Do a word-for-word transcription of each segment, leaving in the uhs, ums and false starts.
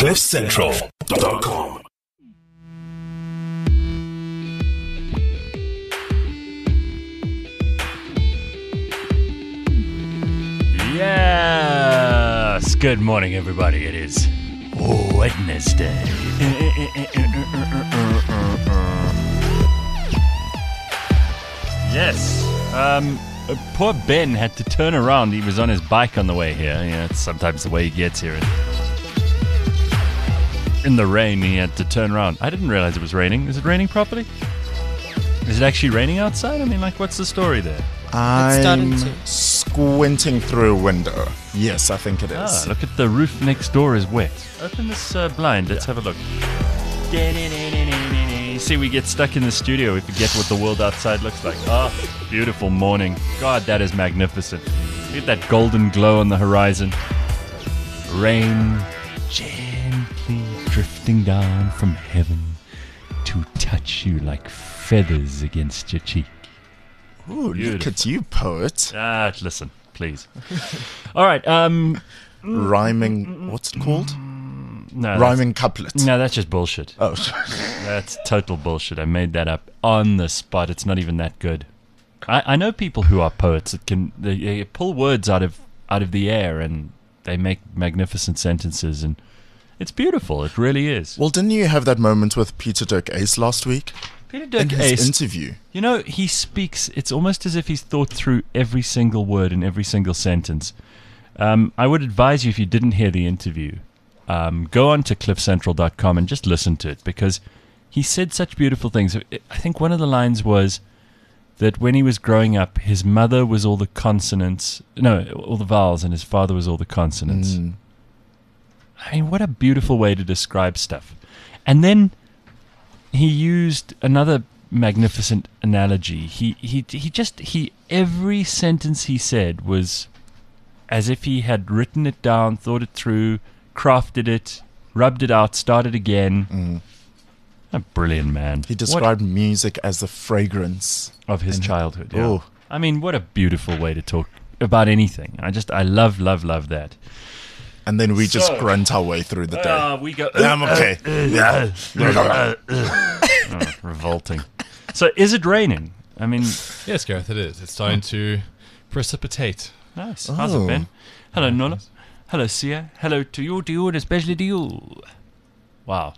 cliff central dot com. Yes! Good morning, everybody. It is Wednesday. Yes. Um, poor Ben had to turn around. He was on his bike on the way here. Yeah, it's sometimes the way he gets here. In the rain, he had to turn around. I didn't realize it was raining. Is it raining properly? Is it actually raining outside? I mean, like, what's the story there? I'm squinting through a window. Yes, I think it is. Ah, look at the roof next door is wet. Open this uh, blind. Let's have a look. See, we get stuck in the studio. We forget what the world outside looks like. Oh, beautiful morning. God, that is magnificent. Look at that golden glow on the horizon. Rain gently drifting down from heaven to touch you like feathers against your cheek. Ooh, look at you, poet. Ah, listen, please. All right. Um, Rhyming, what's it called? no, Rhyming couplet. No, that's just bullshit. Oh, That's total bullshit. I made that up on the spot. It's not even that good. I, I know people who are poets that can they, they pull words out of out of the air and they make magnificent sentences, and it's beautiful. It really is. well, didn't you have that moment with Peter Dirk Ace last week? Peter In Dirk his Ace, interview. you know, he speaks. It's almost as if he's thought through every single word and every single sentence. Um, I would advise you, if you didn't hear the interview, um, go on to cliff central dot com and just listen to it, because he said such beautiful things. I think one of the lines was that when he was growing up, his mother was all the consonants, no, all the vowels, and his father was all the consonants. Mm. I mean, what a beautiful way to describe stuff. And then he used another magnificent analogy. He he he just he every sentence he said was as if he had written it down, thought it through, crafted it, rubbed it out, started again. Mm. A brilliant man. He What- described music as the fragrance of his and- childhood. Yeah. Oh. I mean, what a beautiful way to talk about anything. I just I love love love that. And then we just So- grunt our way through the day. Ah, we go. I'm okay. Yeah. Oh, revolting. So, is it raining? I mean, Yes, Gareth, it is. It's starting to precipitate. nice. How's it Oh. been? Hello, Nola. Hello, Sia. Hello to you, to you, and especially to you. Wow.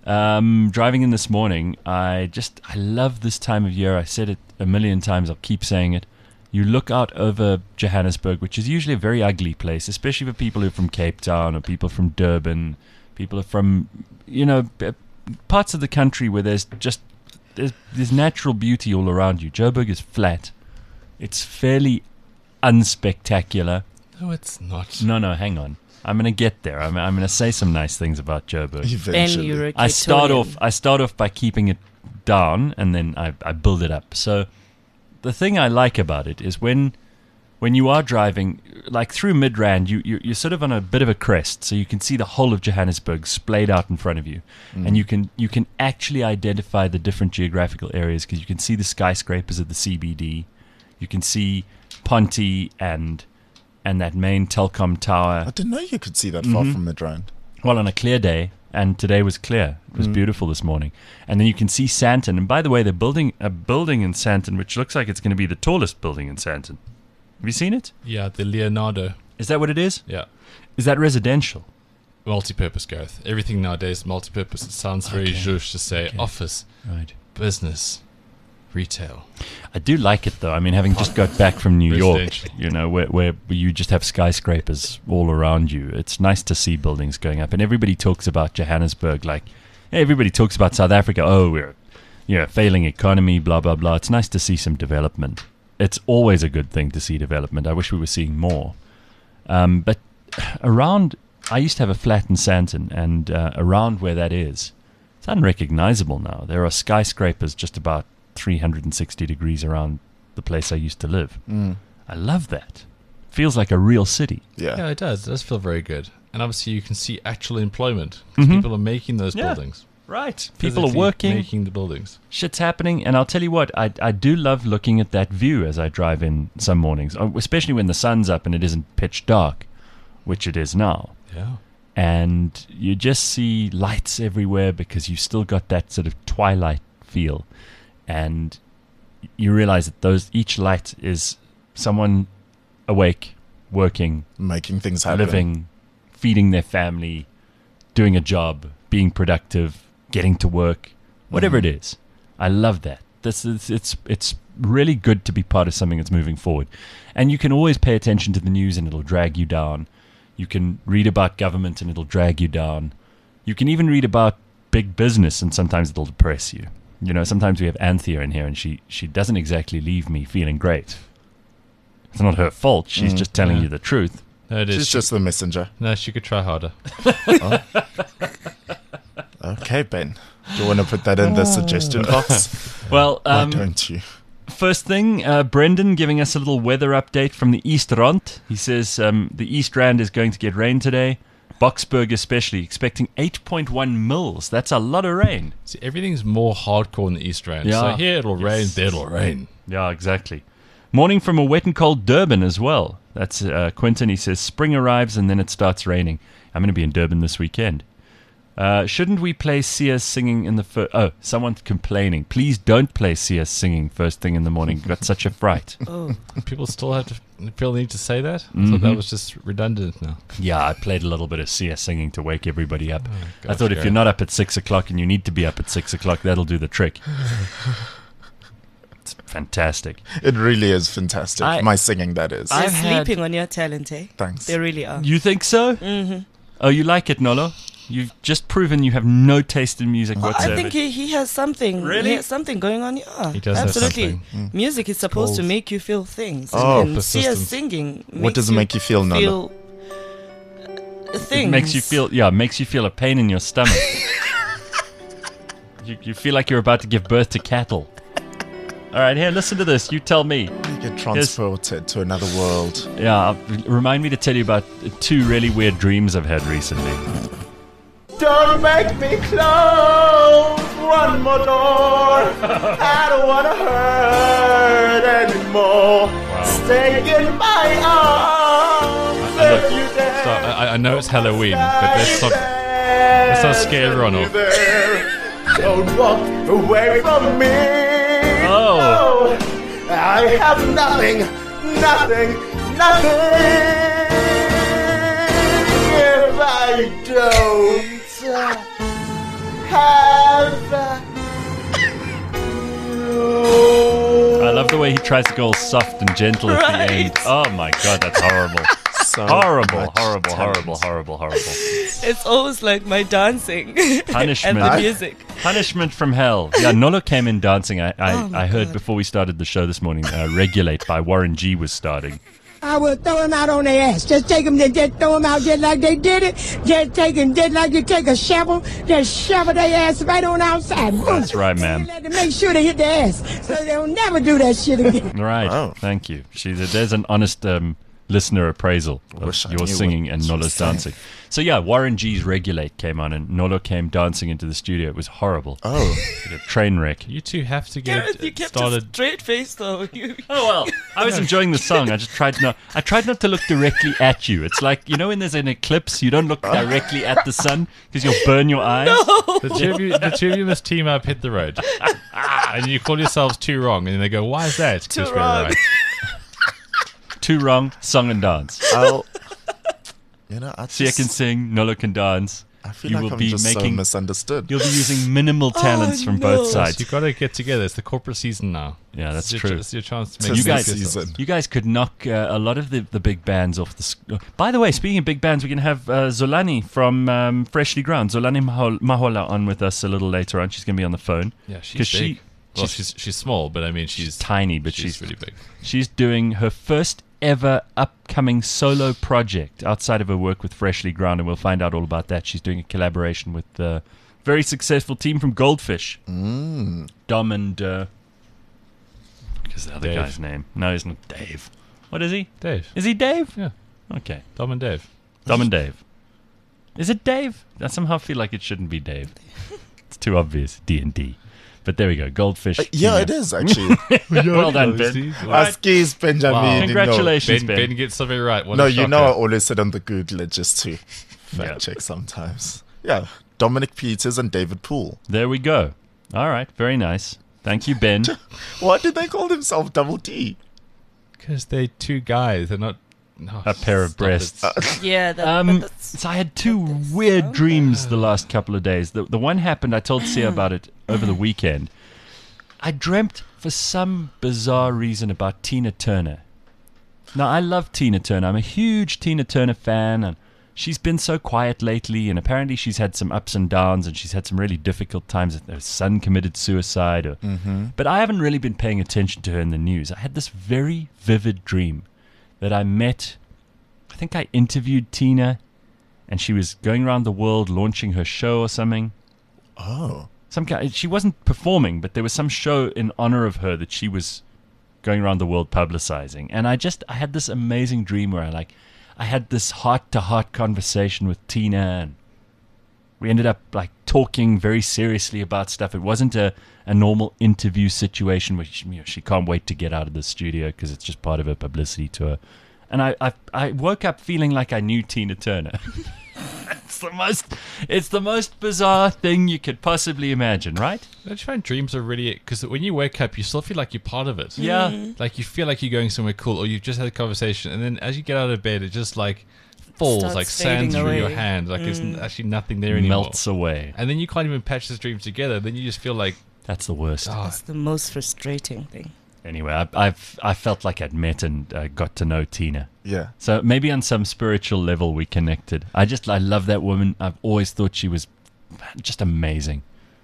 Um, driving in this morning, I just, I love this time of year. I said it a million times. I'll keep saying it. You look out over Johannesburg, which is usually a very ugly place, especially for people who are from Cape Town or people from Durban. People are from, you know, b- parts of the country where there's just, there's, there's natural beauty all around you. Joburg is flat. It's fairly unspectacular. No, it's not. No, no, hang on. I'm going to get there. I'm, I'm going to say some nice things about Joburg. And Eventually. you're a I start Cape off. Townian. I start off by keeping it down, and then I, I build it up. So, the thing I like about it is when, when you are driving, like through Midrand, you you you're sort of on a bit of a crest, so you can see the whole of Johannesburg splayed out in front of you, and you can you can actually identify the different geographical areas because you can see the skyscrapers of the C B D, you can see Ponty and and that main Telkom tower. I didn't know you could see that far Mhm. from Midrand. Well, on a clear day, and today was clear. It was beautiful this morning. And then you can see Sandton. And by the way, they're building a building in Sandton, which looks like it's going to be the tallest building in Sandton. Have you seen it? Yeah, the Leonardo. Is that what it is? Yeah. Is that residential? Multi-purpose, Gareth. Everything nowadays is multi-purpose. It sounds very Okay. zhuzh to say Okay. office, Right. business, retail. I do like it, though. I mean, having just got back from New York, Residential. you know, where, where you just have skyscrapers all around you. It's nice to see buildings going up. And everybody talks about Johannesburg like, everybody talks about South Africa. Oh, we're, you know, failing economy, blah, blah, blah. It's nice to see some development. It's always a good thing to see development. I wish we were seeing more. Um, but around, I used to have a flat in Sandton, and uh, around where that is, it's unrecognizable now. There are skyscrapers just about three hundred sixty degrees around the place I used to live. Mm. I love that. Feels like a real city. Yeah. Yeah, it does. It does feel very good. And obviously you can see actual employment. 'Cause Mhm. people are making those Yeah. buildings. Right. People are Physically working. Making the buildings. Shit's happening. And I'll tell you what, I, I do love looking at that view as I drive in some mornings, oh, especially when the sun's up and it isn't pitch dark, which it is now. Yeah. and you just see lights everywhere because you still got that sort of twilight feel, and you realize that those each light is someone awake, working, Making things happen. living, feeding their family, doing a job, being productive, getting to work, whatever Mm-hmm. it is. I love that. This is it's it's really good to be part of something that's moving forward. And you can always pay attention to the news and it'll drag you down. You can read about government and it'll drag you down. You can even read about big business and sometimes it'll depress you. You know, sometimes we have Anthea in here and she, she doesn't exactly leave me feeling great. It's not her fault. She's just telling yeah. you the truth. No, it is. She's just the messenger. No, she could try harder. Okay, Ben. Do you want to put that in the suggestion box? Well, Why um, don't you? first thing, uh, Brendan giving us a little weather update from the East Rand. He says um, the East Rand is going to get rain today. Boksburg especially, expecting eight point one mils. That's a lot of rain. See, everything's more hardcore in the East Rand. Yeah. So here it'll rain, there it'll rain. Yeah, exactly. Morning from a wet and cold Durban as well. That's uh, Quentin. He says spring arrives and then it starts raining. I'm going to be in Durban this weekend. Uh, shouldn't we play Sia singing in the first... Oh, someone's complaining. Please don't play Sia singing first thing in the morning. Got such a fright. Oh, People still have to feel the need to say that? I thought that Mhm. was just redundant now. Yeah, I played a little bit of Sia singing to wake everybody up. Oh, I gosh, thought if Gary. you're not up at six o'clock and you need to be up at six o'clock, that'll do the trick. It's fantastic. It really is fantastic. I- My singing, that is. I- they're I've had- sleeping on your talent, eh? Thanks. They really are. You think so? Mm-hmm. Oh, you like it, Nolo? You've just proven you have no taste in music whatsoever. I think he, he has something. Really? He has something going on. Yeah, He does have absolutely. something. Music is supposed to called- make you feel things. Oh, and Sia's persistence. singing. What makes does it make you feel, Nana? Feel uh, things. It makes you feel, yeah, it makes you feel a pain in your stomach. you, you feel like you're about to give birth to cattle. All right, here, listen to this. You tell me. You get transported to another world. Yeah, uh, remind me to tell you about two really weird dreams I've had recently. Don't make me close one more door. I don't wanna hurt anymore. Stay in my arms And look, if you dare. So I, I know it's Halloween, but let's not, let's not scare everyone off. Don't walk away from me. Oh. No, I have nothing, nothing, nothing. If I don't have you. I love the way he tries to go all soft and gentle at the end. Right. Oh my god, that's horrible. So Horrible, much horrible, talent. horrible, horrible, horrible. It's almost like my dancing and Punishment. the music. Punishment from hell. Yeah, Nolo came in dancing. I, I, Oh my I heard God. before we started the show this morning, uh, Regulate by Warren G was starting. I will throw him out on their ass. Just take them, just throw him out just like they did it. Just take him, just like you take a shovel, just shovel their ass right on outside. Boom. That's right, ma'am. Let them make sure they hit their ass, so they'll never do that shit again. Right. Wow. Thank you. She, there's an honest um, listener appraisal of Wish I your knew singing what and she was Nolo's saying. dancing. So yeah, Warren G's Regulate came on and Nolo came dancing into the studio. It was horrible. Oh, Like a train wreck. You two have to Gareth, get you it kept a started. straight face though. You, Oh well, I was enjoying the song. I just tried not. I tried not to look directly at you. It's like, you know, when there's an eclipse, you don't look directly at the sun because you'll burn your eyes. The two of you, the two of you must team up, hit the road, and you call yourselves two wrong, and they go, "Why is that?" Two 'Cause we're wrong. right. Two wrong, song and dance. I'll, you know, I, Sia just, can sing, Nolo can dance. I feel you like will I'm be just so making- misunderstood. You'll be using minimal talents from no. both So sides. you've got to get together. It's the corporate season now. Yeah, that's it's true. Your, it's your chance to Tis make You the guys- season. You guys could knock uh, a lot of the, the big bands off the. Sc- By the way, speaking of big bands, we can have uh, Zolani from um, Freshly Ground, Zolani Mahol- Mahola, on with us a little later on. She's going to be on the phone. Yeah, she's 'Cause big. she- well, she's- she's she's small, but I mean, she's, She's tiny, but she's, she's really big. She's doing her first ever upcoming solo project outside of her work with Freshly Ground, and we'll find out all about that. She's doing a collaboration with the very successful team from Goldfish. Mm. Dom and... Uh, what's the other Dave. guy's name? No, he's not Dave. What is he? Dave, Is he Dave? Yeah. Okay. Dom and Dave. Dom and Dave. Is it Dave? I somehow feel like it shouldn't be Dave. It's too obvious. D and D. But there we go. Goldfish. Uh, yeah, team it is actually. Well done, Oh, Ben. see? Askies Benjamin. Wow. you know. Congratulations, Ben, Ben. ben gets something right. What No, a you know I shocker. always sit on the Googler just to Fact Yeah. check sometimes. Yeah, Dominic Peters and David Poole. There we go. All right, very nice. Thank you, Ben. Why did they call themselves Double D? Because they're two guys. They're not. No, A pair of stop it. breasts. Yeah, that, Um, but that's, so I had two that is weird so dreams the last couple of days. The the one happened. I told Sia about it over the weekend. I dreamt for some bizarre reason about Tina Turner. Now I love Tina Turner. I'm a huge Tina Turner fan, and she's been so quiet lately. And apparently she's had some ups and downs, and she's had some really difficult times. Her son committed suicide, or, but I haven't really been paying attention to her in the news. I had this very vivid dream that I met, I think I interviewed Tina, and she was going around the world launching her show or something. Oh. Some kind, she wasn't performing, but there was some show in honor of her that she was going around the world publicizing. And I just, I had this amazing dream where I like, I had this heart-to-heart conversation with Tina, and we ended up like talking very seriously about stuff. It wasn't a, a normal interview situation where she, you know, she can't wait to get out of the studio because it's just part of her publicity tour. And I, I, I woke up feeling like I knew Tina Turner. It's the most, it's the most bizarre thing you could possibly imagine, right? Don't you find dreams are really... Because when you wake up, you still feel like you're part of it. Yeah. Like you feel like you're going somewhere cool, or you've just had a conversation, and then as you get out of bed, it just like falls, Starts like fading sand through your away. hand. Like there's n- actually nothing there anymore. Melts away. And then you can't even patch this dream together. Then you just feel like, That's the worst. oh, that's the most frustrating thing. Anyway, I, I've I felt like I'd met and uh, got to know Tina. Yeah. So maybe on some spiritual level we connected. I just I love that woman. I've always thought she was just amazing.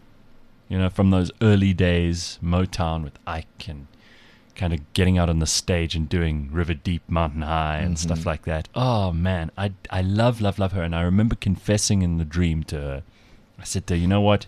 You know, from those early days, Motown with Ike, and kind of getting out on the stage and doing River Deep, Mountain High, and Mm-hmm. stuff like that. Oh man, I I love love love her. And I remember confessing in the dream to her. I said to her, you know what?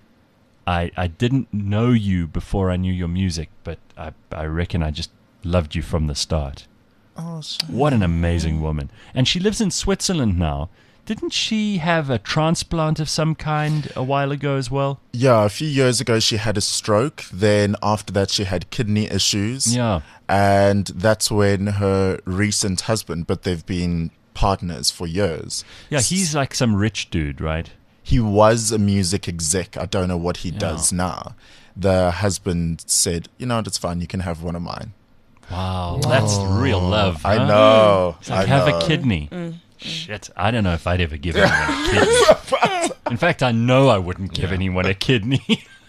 I, I didn't know you before I knew your music, but I, I reckon I just loved you from the start. Oh, shit. What an amazing woman. And she lives in Switzerland now. Didn't she have a transplant of some kind a while ago as well? Yeah, a few years ago she had a stroke. Then after that she had kidney issues. Yeah. And that's when her recent husband, but they've been partners for years. Yeah, he's like some rich dude, right? He was a music exec. I don't know what he does now. The husband said, you know what, it's fine. You can have one of mine. Wow. That's real love. I huh? know. It's like I have know. a kidney. Shit, I don't know if I'd ever give anyone a kidney. In fact, I know I wouldn't give anyone a kidney.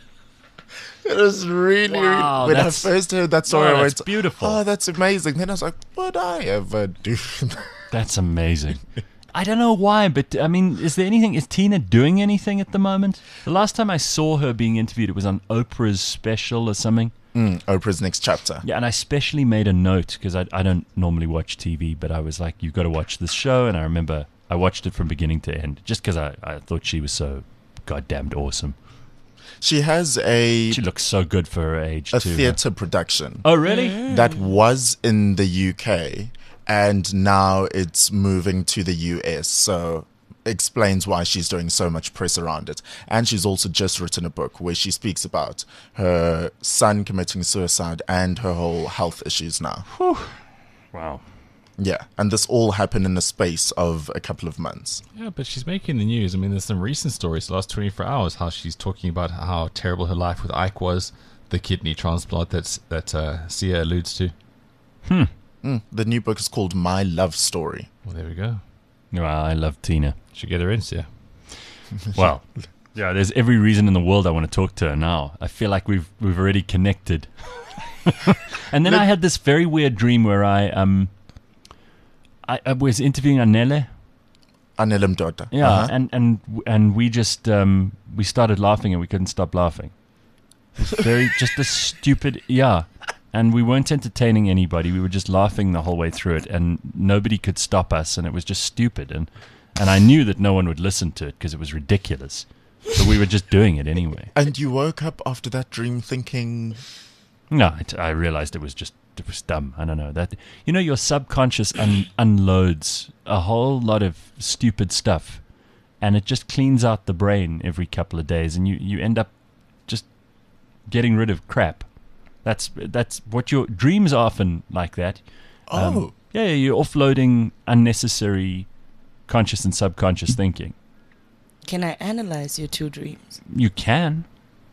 It was really, Wow, when I that's- first heard that story, Oh, I that's went, beautiful. oh, that's amazing. Then I was like, would I ever do that? That's amazing. I don't know why, but I mean, is there anything? Is Tina doing anything at the moment? The last time I saw her being interviewed, it was on Oprah's special or something. Mm, Oprah's Next Chapter. Yeah, and I specially made a note because I, I don't normally watch T V, but I was like, you've got to watch this show. And I remember I watched it from beginning to end just because I, I thought she was so goddamned awesome. She has a, She looks so good for her age, a too. theatre production Oh, really? that was in the U K and now it's moving to the U S. So explains why she's doing so much press around it. And she's also just written a book where she speaks about her son committing suicide and her whole health issues now. Wow. Yeah, and this all happened in the space of a couple of months. yeah, but she's making the news. I mean, there's some recent stories the last twenty-four hours how she's talking about how terrible her life with Ike was, the kidney transplant that's, that uh, Sia alludes to. Mm, the new book is called My Love Story. Well, there we go. Well, I love Tina. Should get her in, Sia. Well, yeah, there's every reason in the world I want to talk to her now. I feel like we've we've already connected. And then I had this very weird dream where I um I, I was interviewing Anele. Anele Mdoda. Yeah, Uh-huh. and and and we just um we started laughing and we couldn't stop laughing. It was very just a stupid yeah. And we weren't entertaining anybody. We were just laughing the whole way through it, and nobody could stop us, and it was just stupid. And and I knew that no one would listen to it because it was ridiculous. So we were just doing it anyway. And you woke up after that dream thinking, No, it, I realized it was just it was dumb. I don't know that you know your subconscious un- unloads a whole lot of stupid stuff, and it just cleans out the brain every couple of days, and you, you end up just getting rid of crap. That's that's what your dreams are often like that. Um, oh, yeah, you're offloading unnecessary conscious and subconscious thinking. Can I analyze your two dreams? You can.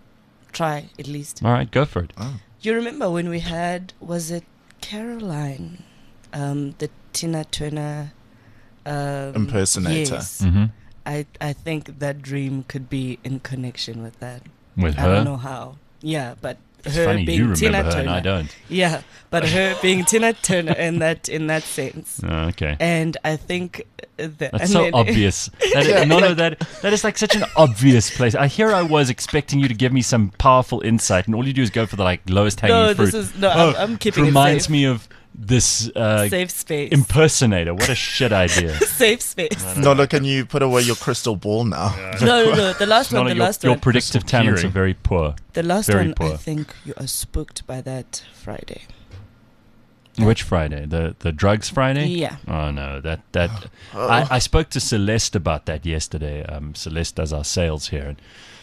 Try, at least. All right, go for it. You remember when we had, was it Caroline, um, the Tina Turner um, Impersonator. Yes. Mm-hmm. I, I think that dream could be in connection with that. With I her? don't know how. Yeah, but It's her funny, being you remember Tina her Turner. and I don't. Yeah, but her being Tina Turner in that in that sense. Oh, okay. And I think that That's and so then- obvious. That is, no, no, that that is like such an obvious place. I here I was expecting you to give me some powerful insight, and all you do is go for the like lowest hanging No, fruit. this is no. Oh, I'm, I'm keeping reminds it safe. me of this uh, safe space. impersonator. What a shit idea. safe space. Nolo, can you put away your crystal ball now? No, no, no. The last one. None The of your, last your one. predictive Crystal talents are curing. very poor. The last very one. poor. I think you are spooked by that Friday. Which Friday? The the drugs Friday? Yeah. Oh no, that that I, I spoke to Celeste about that yesterday. Um, Celeste does our sales here, and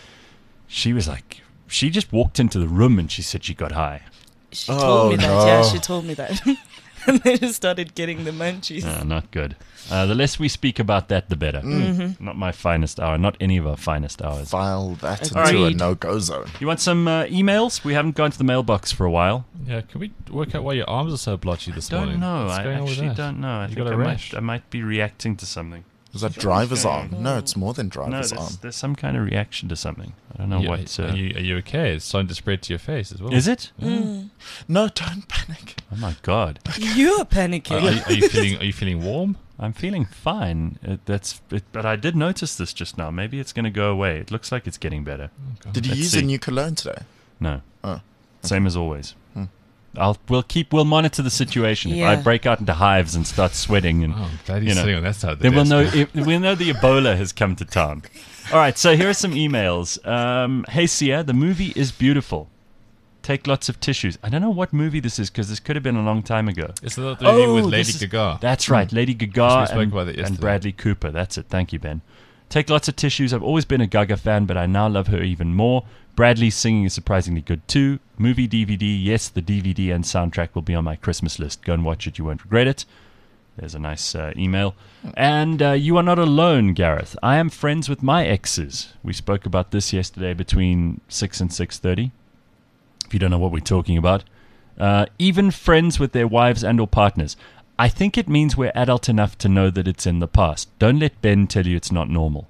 she was like, she just walked into the room and she said she got high. She Oh, told me that. no. Yeah, she told me that. And then she started getting the munchies. Uh, not good. Uh, the less we speak about that, the better. Mm-hmm. Not my finest hour. Not any of our finest hours. File that into Agreed. a no-go zone. You want some uh, emails? We haven't gone to the mailbox for a while. Yeah, can we work out why your arms are so blotchy this Don't morning? know. What's I going on with actually that? don't know. I You think got a I might, rash? I might be reacting to something. Is that driver's going arm? No, it's more than No, driver's there's, arm. there's some kind of reaction to something. I don't know Yeah, what. Uh, are, you, are you okay? It's starting to spread to your face as well. is it? Mm. No, don't panic. Oh my god! You're Are, panicking. are you, are you feeling? Are you feeling warm? I'm feeling fine. It, that's. It, but I did notice this just now. Maybe it's going to go away. It looks like it's getting better. Did you Let's use see. a new cologne today? No. Oh. Same as always. I'll. We'll keep. We'll monitor the situation. If I Yeah. break out into hives and start sweating, and Oh, I'm glad You he's know, sitting on that side of the then we'll know. desk. If, we'll know the Ebola has come to town. All right. So here are some emails. Um, hey Sia, the movie is beautiful. Take lots of tissues. I don't know what movie this is because this could have been a long time ago. It's the movie Oh, with this Lady is- Gaga. That's right, Lady We Gaga spoke and, about that and yesterday. Bradley Cooper. That's it. Thank you, Ben. Take lots of tissues. I've always been a Gaga fan, but I now love her even more. Bradley's singing is surprisingly good too. Movie D V D, yes, the D V D and soundtrack will be on my Christmas list. Go and watch it, you won't regret it. There's a nice uh, email. And uh, you are not alone, Gareth. I am friends with my exes. We spoke about this yesterday between six and six thirty. If you don't know what we're talking about. Uh, even friends with their wives and or partners. I think it means we're adult enough to know that it's in the past. Don't let Ben tell you it's not normal.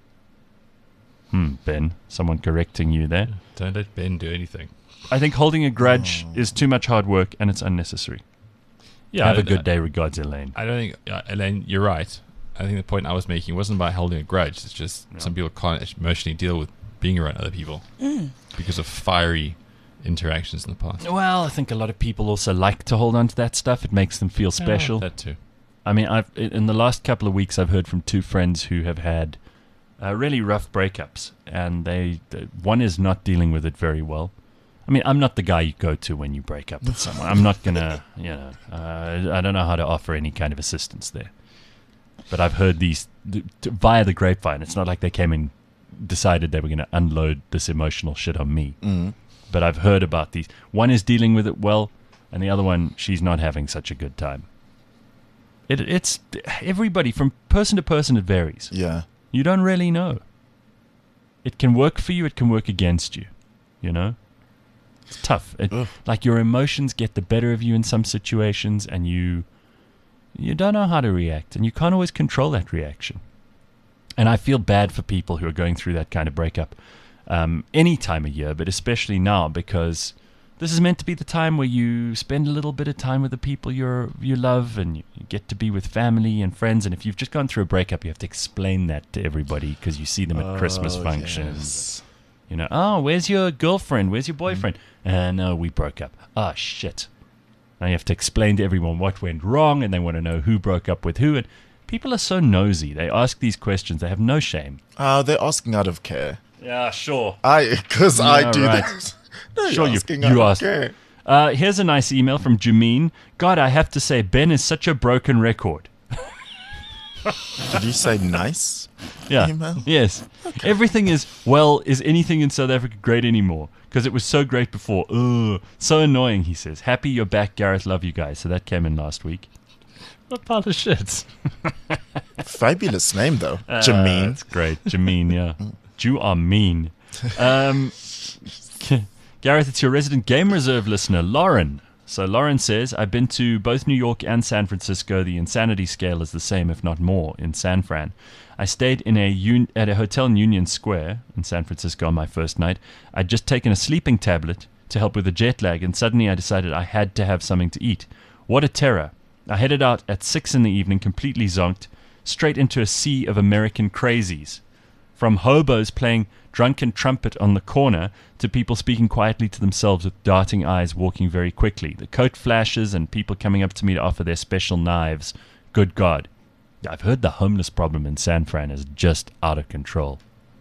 Hmm, Ben. Someone correcting you there. Don't let Ben do anything. I think holding a grudge is too much hard work and it's unnecessary. Yeah, Have I- a good day. Regards, Elaine. I don't think, uh, Elaine, you're right. I think the point I was making wasn't about holding a grudge. It's just some people can't emotionally deal with being around other people because of fiery interactions in the past. Well, I think a lot of people also like to hold on to that stuff. It makes them feel special. That too. I mean, I've in the last couple of weeks, I've heard from two friends who have had uh, really rough breakups, and they the, one is not dealing with it very well. I mean, I'm not the guy you go to when you break up with someone. I'm not gonna, you know, uh, I don't know how to offer any kind of assistance there. But I've heard these th- t- via the grapevine. It's not like they came and decided they were going to unload this emotional shit on me. Mm. But I've heard about these. One is dealing with it well, and the other one, she's not having such a good time. It, it's everybody from person to person. It varies. Yeah. You don't really know. It can work for you. It can work against you. You know, it's tough. It, Ugh. like your emotions get the better of you in some situations, and you you don't know how to react, and you can't always control that reaction. And I feel bad for people who are going through that kind of breakup um, any time of year, but especially now because this is meant to be the time where you spend a little bit of time with the people you're, you love, and you, you get to be with family and friends. And if you've just gone through a breakup, you have to explain that to everybody because you see them at Christmas Oh, functions. yes. You know, oh, where's your girlfriend? Where's your boyfriend? Uh, no, we broke up. Oh, shit. Now you have to explain to everyone what went wrong, and they want to know who broke up with who. And people are so nosy. They ask these questions. They have no shame. Uh, they're asking out of care. Yeah, sure. I, because I Yeah, do right. that. They're Sure, you, asking you out of asked. care. Uh, here's a nice email from Jameen. God, I have to say, Ben is such a broken record. Did you say nice? Yeah. Email? Yes. Everything is, well, is anything in South Africa great anymore? Because it was so great before. Ugh. So annoying, he says. Happy you're back, Gareth. Love you guys. So that came in last week. A pile of shit. Fabulous name, though. Uh, Jameen. That's great. Jameen, yeah. You are mean. Um, Gareth, it's your resident Game Reserve listener, Lauren. So Lauren says, I've been to both New York and San Francisco. The insanity scale is the same, if not more, in San Fran. I stayed in a un- at a hotel in Union Square in San Francisco on my first night. I'd just taken a sleeping tablet to help with the jet lag, and suddenly I decided I had to have something to eat. What a terror. I headed out at six in the evening, completely zonked, straight into a sea of American crazies. From hobos playing drunken trumpet on the corner to people speaking quietly to themselves with darting eyes walking very quickly. The coat flashes and people coming up to me to offer their special knives. Good God. I've heard the homeless problem in San Fran is just out of control.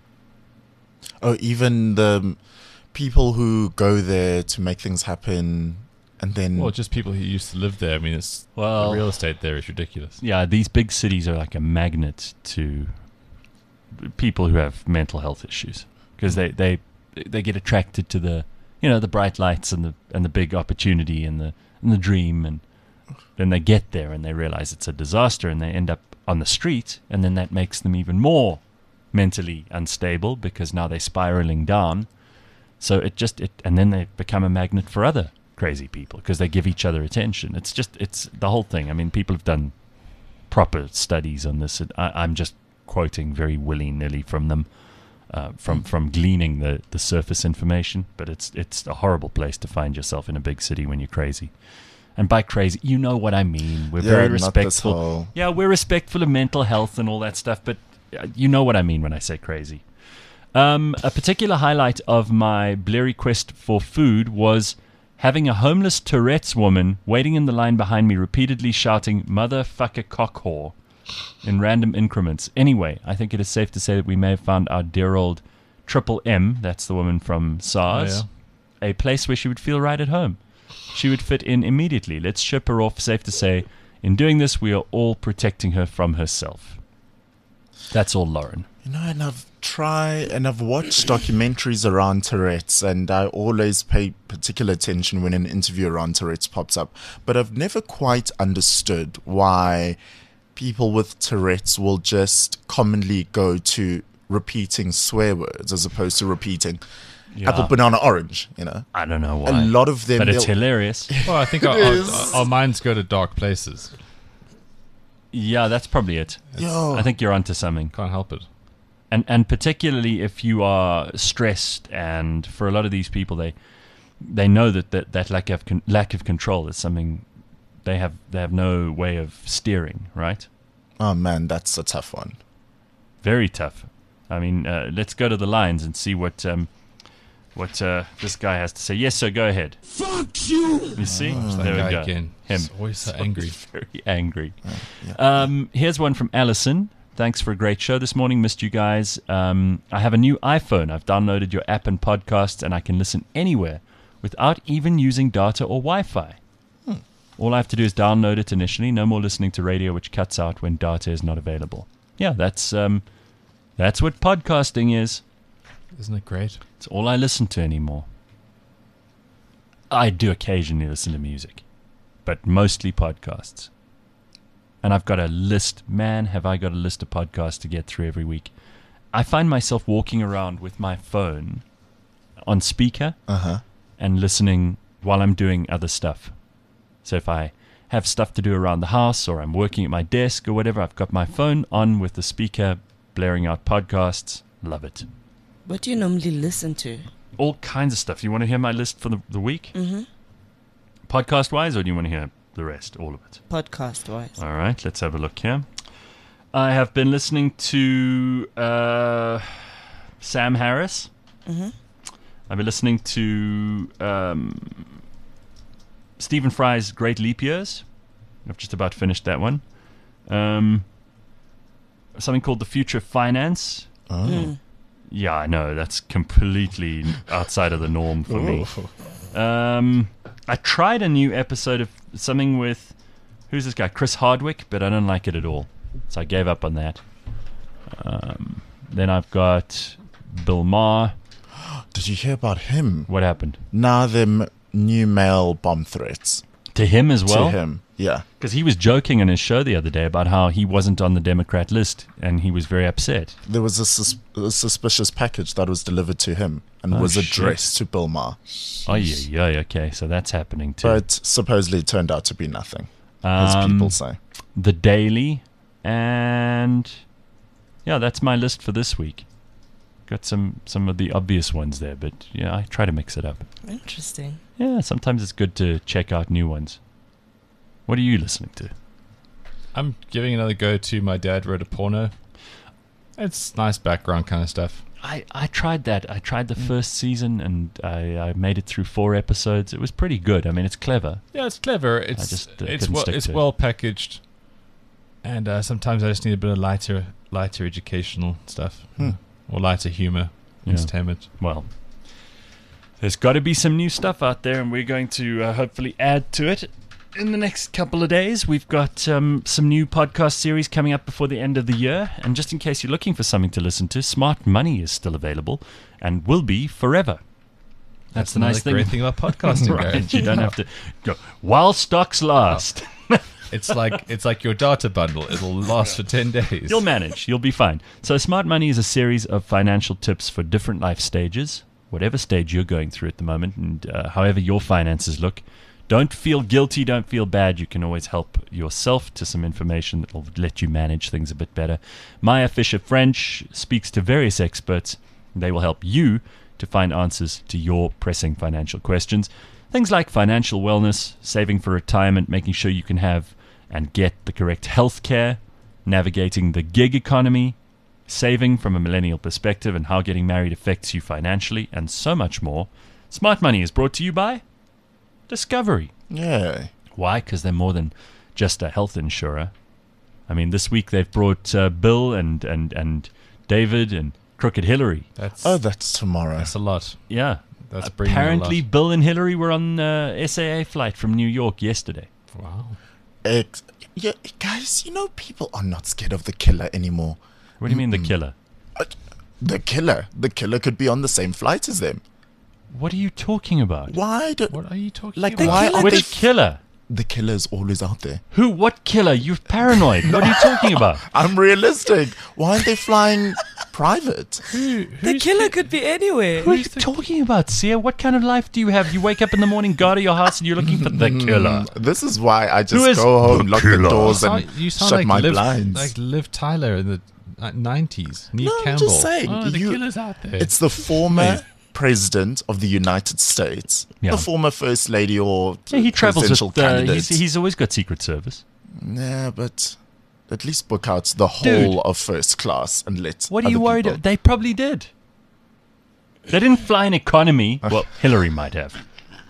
Oh, even the people who go there to make things happen and then... Well, just people who used to live there. I mean, it's Well- the real estate there is ridiculous. Yeah, these big cities are like a magnet to people who have mental health issues because they, they they get attracted to the you know the bright lights and the and the big opportunity and the and the dream, and then they get there and they realize it's a disaster and they end up on the street, and then that makes them even more mentally unstable because now they're spiraling down. So it just it and then they become a magnet for other crazy people because they give each other attention. It's just it's the whole thing. I mean, people have done proper studies on this. I, I'm just quoting very willy-nilly from them, uh, from from gleaning the, the surface information. But it's it's a horrible place to find yourself in a big city when you're crazy. And by crazy, you know what I mean. We're Yeah, very not this respectful. whole- Yeah, we're respectful of mental health and all that stuff. But uh, you know what I mean when I say crazy. Um, a particular highlight of my blurry quest for food was having a homeless Tourette's woman waiting in the line behind me, repeatedly shouting "motherfucker cock whore" in random increments. Anyway, I think it is safe to say that we may have found our dear old Triple M, that's the woman from SARS, Oh, a place where she would feel right at home. She would fit in immediately. Let's ship her off. Safe to say, in doing this, we are all protecting her from herself. That's all, Lauren. You know, and I've tried and I've watched documentaries around Tourette's, and I always pay particular attention when an interview around Tourette's pops up. But I've never quite understood why people with Tourette's will just commonly go to repeating swear words as opposed to repeating Yeah. apple, banana, orange, you know. I don't know A why. lot of them... but it's they'll- hilarious. Well, I think our, our, our minds go to dark places. Yeah, that's probably it. Yo, I think you're onto something. Can't help it. And and particularly if you are stressed, and for a lot of these people, they they know that that, that lack of con- lack of control is something they have they have no way of steering, right? oh man, that's a tough one. Very tough. I mean, uh, let's go to the lines and see what um, what uh, this guy has to say. Yes, sir, go ahead. Fuck you! You see? That there we guy go. again. Him. He's always so angry. Very angry. yeah. Um, here's one from Allison. Thanks for a great show this morning. Missed you guys. Um, I have a new iPhone. I've downloaded your app and podcasts, and I can listen anywhere without even using data or Wi-Fi. Hmm. All I have to do is download it initially. No more listening to radio, which cuts out when data is not available. Yeah, that's um, that's what podcasting is. Isn't it great? It's all I listen to anymore. I do occasionally listen to music, but mostly podcasts. And I've got a list. Man, have I got a list of podcasts to get through every week. I find myself walking around with my phone on speaker Uh-huh. and listening while I'm doing other stuff. So if I have stuff to do around the house or I'm working at my desk or whatever, I've got my phone on with the speaker blaring out podcasts. Love it. What do you normally listen to? All kinds of stuff. You want to hear my list for the, the week? Mm-hmm. Podcast-wise, or do you want to hear the rest, all of it? Podcast-wise. All right, let's have a look here. I have been listening to uh, Sam Harris. Mm-hmm. I've been listening to um, Stephen Fry's Great Leap Years. I've just about finished that one. Um, something called The Future of Finance. Oh. Mm. Yeah, I know. That's completely outside of the norm for me. Um, I tried a new episode of something with, who's this guy? Chris Hardwick, but I don't like it at all. So I gave up on that. Um, then I've got Bill Maher. Did you hear about him? What happened? Now them new mail bomb threats To him as well? to him. Yeah. Because he was joking on his show the other day about how he wasn't on the Democrat list, and he was very upset. There was a, sus- a suspicious package that was delivered to him and Oh, was shit. addressed to Bill Maher. Oh, yeah, yeah, okay, so that's happening too. But supposedly it turned out to be nothing, as Um, people say. The Daily, and yeah, that's my list for this week. Got some, some of the obvious ones there, but yeah, I try to mix it up. Interesting. Yeah, sometimes it's good to check out new ones. What are you listening to? I'm giving another go to My Dad Wrote a Porno. It's nice background kind of stuff. I, I tried that. I tried the first season, and I, I made it through four episodes. It was pretty good. I mean, it's clever. Yeah, it's clever. It's just, uh, it's couldn't well, stick it's to it. well packaged, and uh, sometimes I just need a bit of lighter lighter educational stuff Hmm. or lighter humor, Yeah. entertainment. Well, there's got to be some new stuff out there, and we're going to uh, hopefully add to it in the next couple of days. We've got um, some new podcast series coming up before the end of the year, and just in case you're looking for something to listen to, Smart Money is still available and will be forever. That's, the another nice thing. great thing about podcasting, Right, Gareth. you don't have to go while stocks last. It's like it's like your data bundle. It'll last for ten days. You'll manage. You'll be fine. So Smart Money is a series of financial tips for different life stages, whatever stage you're going through at the moment, and uh, however your finances look. Don't feel guilty. Don't feel bad. You can always help yourself to some information that will let you manage things a bit better. Maya Fisher-French speaks to various experts. They will help you to find answers to your pressing financial questions. Things like financial wellness, saving for retirement, making sure you can have and get the correct health care, navigating the gig economy, saving from a millennial perspective, and how getting married affects you financially, and so much more. Smart Money is brought to you by Discovery. Yeah. Why? Because they're more than just a health insurer. I mean, this week they've brought uh, Bill and, and, and David and Crooked Hillary. That's Oh, that's tomorrow. that's a lot. Yeah. That's bringing Apparently, a lot. Bill and Hillary were on uh, S A A flight from New York yesterday. Wow. Ex- yeah, guys, you know, people are not scared of the killer anymore. What do you mean, the killer? The killer. The killer could be on the same flight as them. What are you talking about? Why do What are you talking Like, about? why killer- are Which they... killer? The killer is always out there. Who? What killer? You're paranoid. What are you talking about? I'm realistic. Why aren't they flying private? Who, The who's killer could be anywhere. What are you talking about, Sia? What kind of life do you have? You wake up in the morning, go to your house, and you're looking for the killer. This is why I Who just is go home, lock the killer? doors, You and sound, you sound shut like my Liv, blinds. like Liv Tyler in the uh, nineties. Neve No, I'm Campbell. just saying, Oh, the you- killer's out there. It's the former president of the United States, Yeah. the former first lady or Yeah, he travels presidential with. Uh, candidate. he's, he's always got Secret Service. Yeah, but at least book out the Dude. whole of first class and let. What are you other worried people- about? They probably did. They didn't fly an economy. Well, Hillary might have.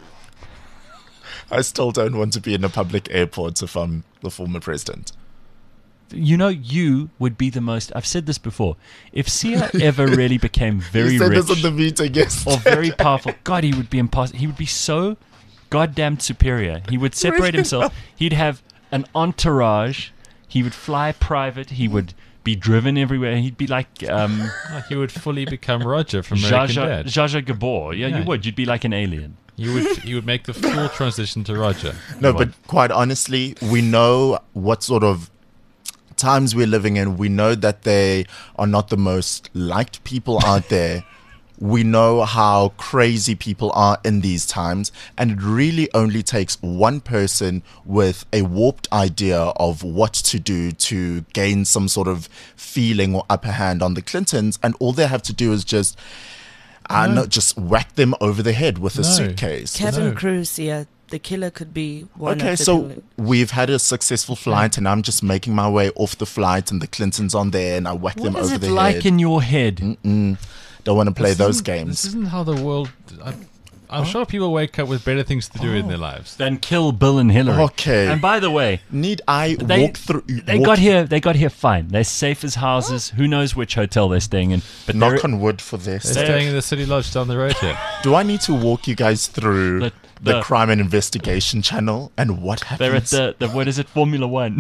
I still don't want to be in a public airport if I'm the former president. You know, you would be the most. I've said this before. If Sia ever really became very you said rich this in the meeting yesterday. or very powerful, God, he would be impossible. He would be so goddamn superior. He would separate himself. He'd have an entourage. He would fly private. He would be driven everywhere. He'd be like um, Like you would fully become Roger from Zsa American Zsa Dad. Zsa Zsa Gabor. Yeah, Yeah. you would. You'd be like an alien. You would you would make the full transition to Roger. No, What? but quite honestly, we know what sort of times we're living in. We know that they are not the most liked people out there. We know how crazy people are in these times, and it really only takes one person with a warped idea of what to do to gain some sort of feeling or upper hand on the Clintons, and all they have to do is just uh, No. no, just whack them over the head with a No. suitcase. Cabin No. crew, yeah. The killer could be one Okay, of the so killer- we've had a successful flight, and I'm just making my way off the flight, and the Clintons on there, and I whack them What is over it the like head. in your head? Mm, don't want to play This those isn't- games. This isn't how the world. I, I'm sure people wake up with better things to do in their lives. Then kill Bill and Hillary. Okay. And by the way, Need I they walk through? They walk- got here. They got here fine. They're safe as houses. Who knows which hotel they're staying in? But Knock they're, on wood for this. They're staying in the City Lodge down the road here. Do I need to walk you guys through The- the, the- Crime and Investigation channel and what happens? they're at the, the what is it? Formula One.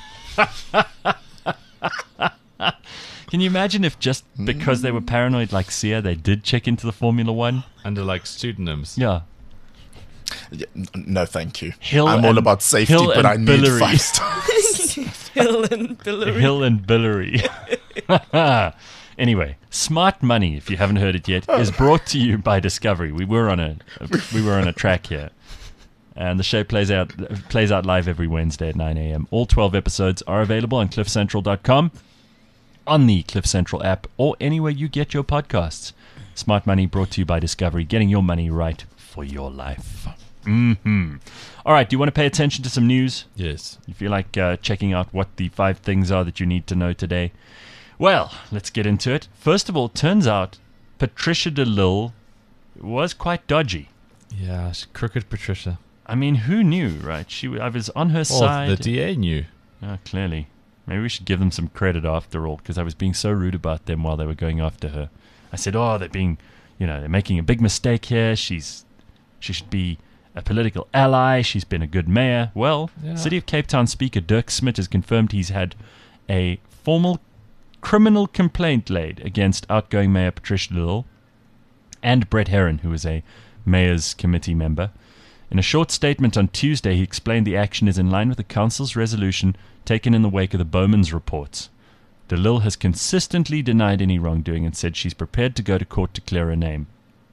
Can you imagine if just because they were paranoid like Sia, they did check into the Formula One? Under like pseudonyms. Yeah. Yeah, n- no, thank you. Hill I'm all and- about safety, Hill but and I need Billary. five stars. Hill and Billary. Hill and Billary. Anyway, Smart Money, if you haven't heard it yet, is brought to you by Discovery. We were on a we were on a track here, and the show plays out plays out live every Wednesday at nine a.m. All twelve episodes are available on cliff central dot com, on the Cliff Central app, or anywhere you get your podcasts. Smart Money brought to you by Discovery, getting your money right for your life. Mm-hmm. All right, do you want to pay attention to some news? Yes. You feel like uh, checking out what the five things are that you need to know today? Well, let's get into it. First of all, turns out Patricia DeLille was quite dodgy. Yeah, she's crooked Patricia. I mean, who knew, right? She, I was on her Well, side. the D A knew. Oh, clearly. Maybe we should give them some credit after all, because I was being so rude about them while they were going after her. I said, oh, they're being, you know, they're making a big mistake here. She's, she should be a political ally. She's been a good mayor. Well, Yeah. City of Cape Town Speaker Dirk Smit has confirmed he's had a formal criminal complaint laid against outgoing Mayor Patricia DeLille and Brett Herron, who is a Mayor's Committee member. In a short statement on Tuesday, he explained the action is in line with the Council's resolution taken in the wake of the Bowman's reports. DeLille has consistently denied any wrongdoing and said she's prepared to go to court to clear her name.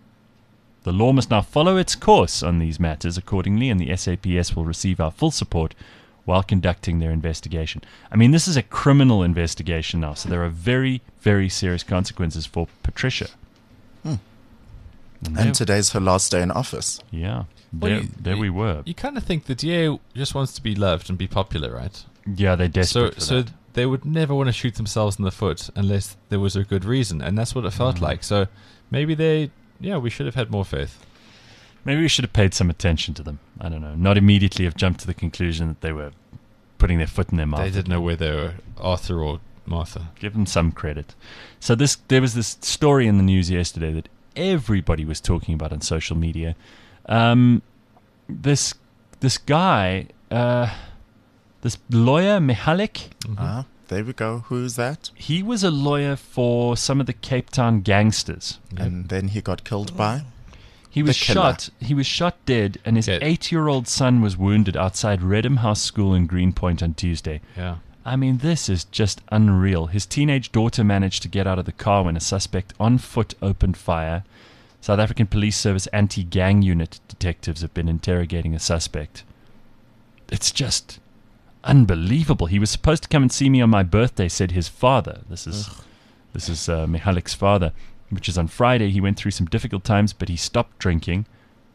The law must now follow its course on these matters accordingly, and the S A P S will receive our full support while conducting their investigation. I mean, this is a criminal investigation now, so there are very, very serious consequences for Patricia. Hmm. And And there, today's her last day in office. yeah, Well, there, you- there we were. You kind of think the D A just wants to be loved and be popular, right? Yeah, they're So, desperate for so that. they would never want to shoot themselves in the foot unless there was a good reason, and that's what it felt Mm. like. So maybe they, yeah, we should have had more faith. Maybe we should have paid some attention to them. I don't know. Not immediately have jumped to the conclusion that they were putting their foot in their mouth. They didn't know whether they were Arthur or Martha. Give them some credit. So this, there was this story in the news yesterday that everybody was talking about on social media. Um, this this guy, uh, this lawyer Mihalik, Ah, there we go. Who's that? he was a lawyer for some of the Cape Town gangsters. And then he got killed by? He was The killer. shot. He was shot dead, and his Yeah. eight-year-old son was wounded outside Redham House School in Greenpoint on Tuesday. Yeah. I mean, this is just unreal. His teenage daughter managed to get out of the car when a suspect on foot opened fire. South African Police Service anti-gang unit detectives have been interrogating a suspect. It's just unbelievable. He was supposed to come and see me on my birthday, said his father. This is this is uh, Mihalik's father, which is on Friday. He went through some difficult times, but he stopped drinking.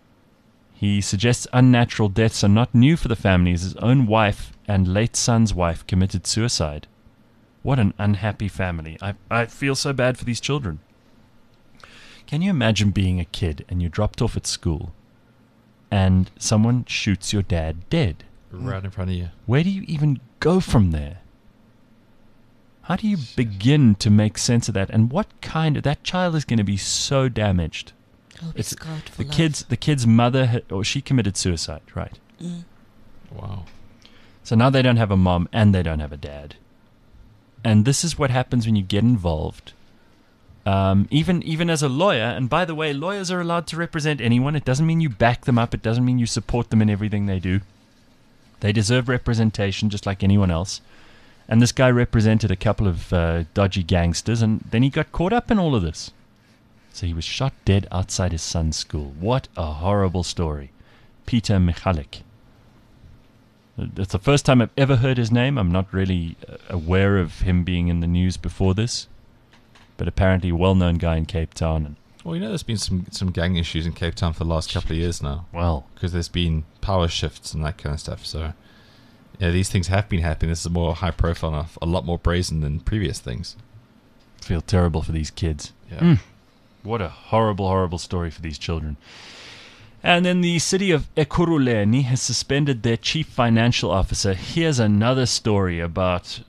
He suggests unnatural deaths are not new for the family, as his own wife and late son's wife committed suicide. What an unhappy family. I, I feel so bad for these children. Can you imagine being a kid and you're dropped off at school and someone shoots your dad dead? Right in front of you. Where do you even go from there? How do you begin to make sense of that? And what kind of... That child is going to be so damaged. I'll be It's- scarred for The life. kid's, the kid's mother, had, or she committed suicide, right? Mm. Wow. So now they don't have a mom and they don't have a dad. And this is what happens when you get involved. Um, even even as a lawyer, and by the way, lawyers are allowed to represent anyone. It doesn't mean you back them up. It doesn't mean you support them in everything they do. They deserve representation just like anyone else. And this guy represented a couple of uh, dodgy gangsters, and then he got caught up in all of this. So he was shot dead outside his son's school. What a horrible story. Peter Michalik. It's the first time I've ever heard his name. I'm not really uh, aware of him being in the news before this. But apparently a well-known guy in Cape Town. And, Well, you know, there's been some some gang issues in Cape Town for the last couple of years now, well, because there's been power shifts and that kind of stuff. So, yeah, these things have been happening. This is more high profile enough, a lot more brazen than previous things. feel terrible for these kids. Yeah. Mm. What a horrible, horrible story for these children. And then the city of Ekurhuleni has suspended their chief financial officer. Here's another story about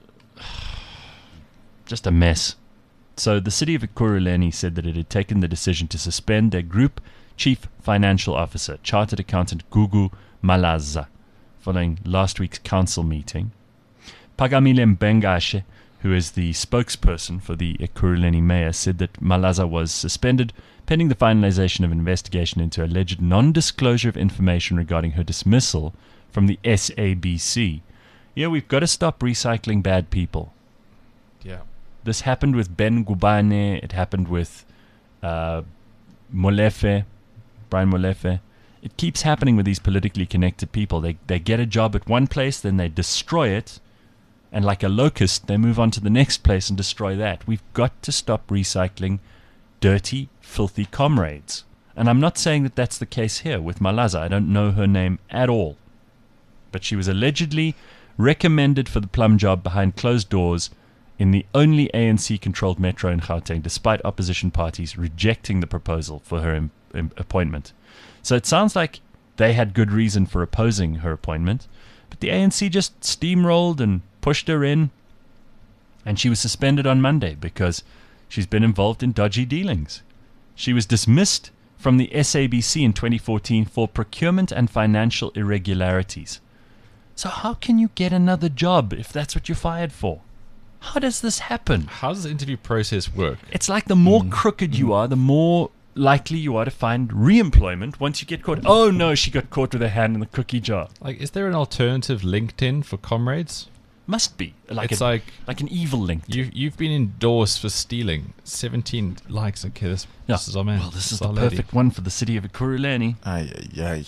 just a mess. So the city of Ekurhuleni said that it had taken the decision to suspend their group chief financial officer, chartered accountant Gugu Malaza, following last week's council meeting. Pagamile Mbengashe, who is the spokesperson for the Ekurhuleni mayor, said that Malaza was suspended pending the finalization of an investigation into alleged non-disclosure of information regarding her dismissal from the S A B C. Yeah, we've got to stop recycling bad people. Yeah. This happened with Ben Gubane. It happened with uh, Molefe, Brian Molefe. It keeps happening with these politically connected people. They they get a job at one place, then they destroy it, and like a locust, they move on to the next place and destroy that. We've got to stop recycling dirty, filthy comrades. And I'm not saying that that's the case here with Malaza. I don't know her name at all. But she was allegedly recommended for the plum job behind closed doors in the only A N C-controlled metro in Gauteng, despite opposition parties rejecting the proposal for her im- im- appointment. So it sounds like they had good reason for opposing her appointment, but the A N C just steamrolled and pushed her in, and she was suspended on Monday because she's been involved in dodgy dealings. She was dismissed from the S A B C in twenty fourteen for procurement and financial irregularities. So how can you get another job if that's what you're fired for? How does this happen? How does the interview process work? It's like the more mm. crooked you are, the more likely you are to find re-employment once you get caught. Oh no, she got caught with her hand in the cookie jar. Like, is there an alternative LinkedIn for comrades? Must be. Like it's a, like like an evil LinkedIn. You, you've been endorsed for stealing. seventeen likes. Okay, this, yeah. this is our man. Well, this is this the lady. perfect one for the city of Ekurhuleni. Aye, aye, aye.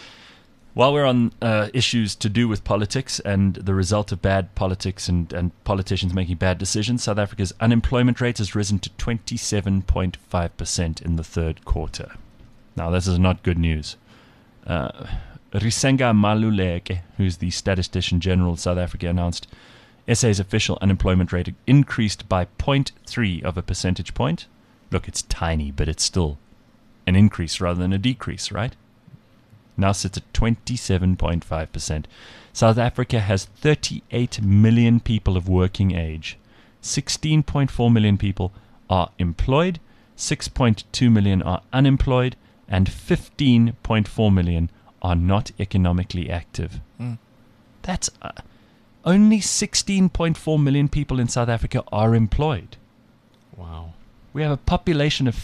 While we're on uh, issues to do with politics and the result of bad politics and, and politicians making bad decisions, South Africa's unemployment rate has risen to twenty-seven point five percent in the third quarter. Now, this is not good news. Uh, Risenga Maluleke, who's the statistician general of South Africa, announced S A's official unemployment rate increased by zero point three of a percentage point. Look, it's tiny, but it's still an increase rather than a decrease, right? Now sits at twenty-seven point five percent. South Africa has thirty-eight million people of working age. sixteen point four million people are employed, six point two million are unemployed, and fifteen point four million are not economically active. Mm. That's uh, only sixteen point four million people in South Africa are employed. Wow. We have a population of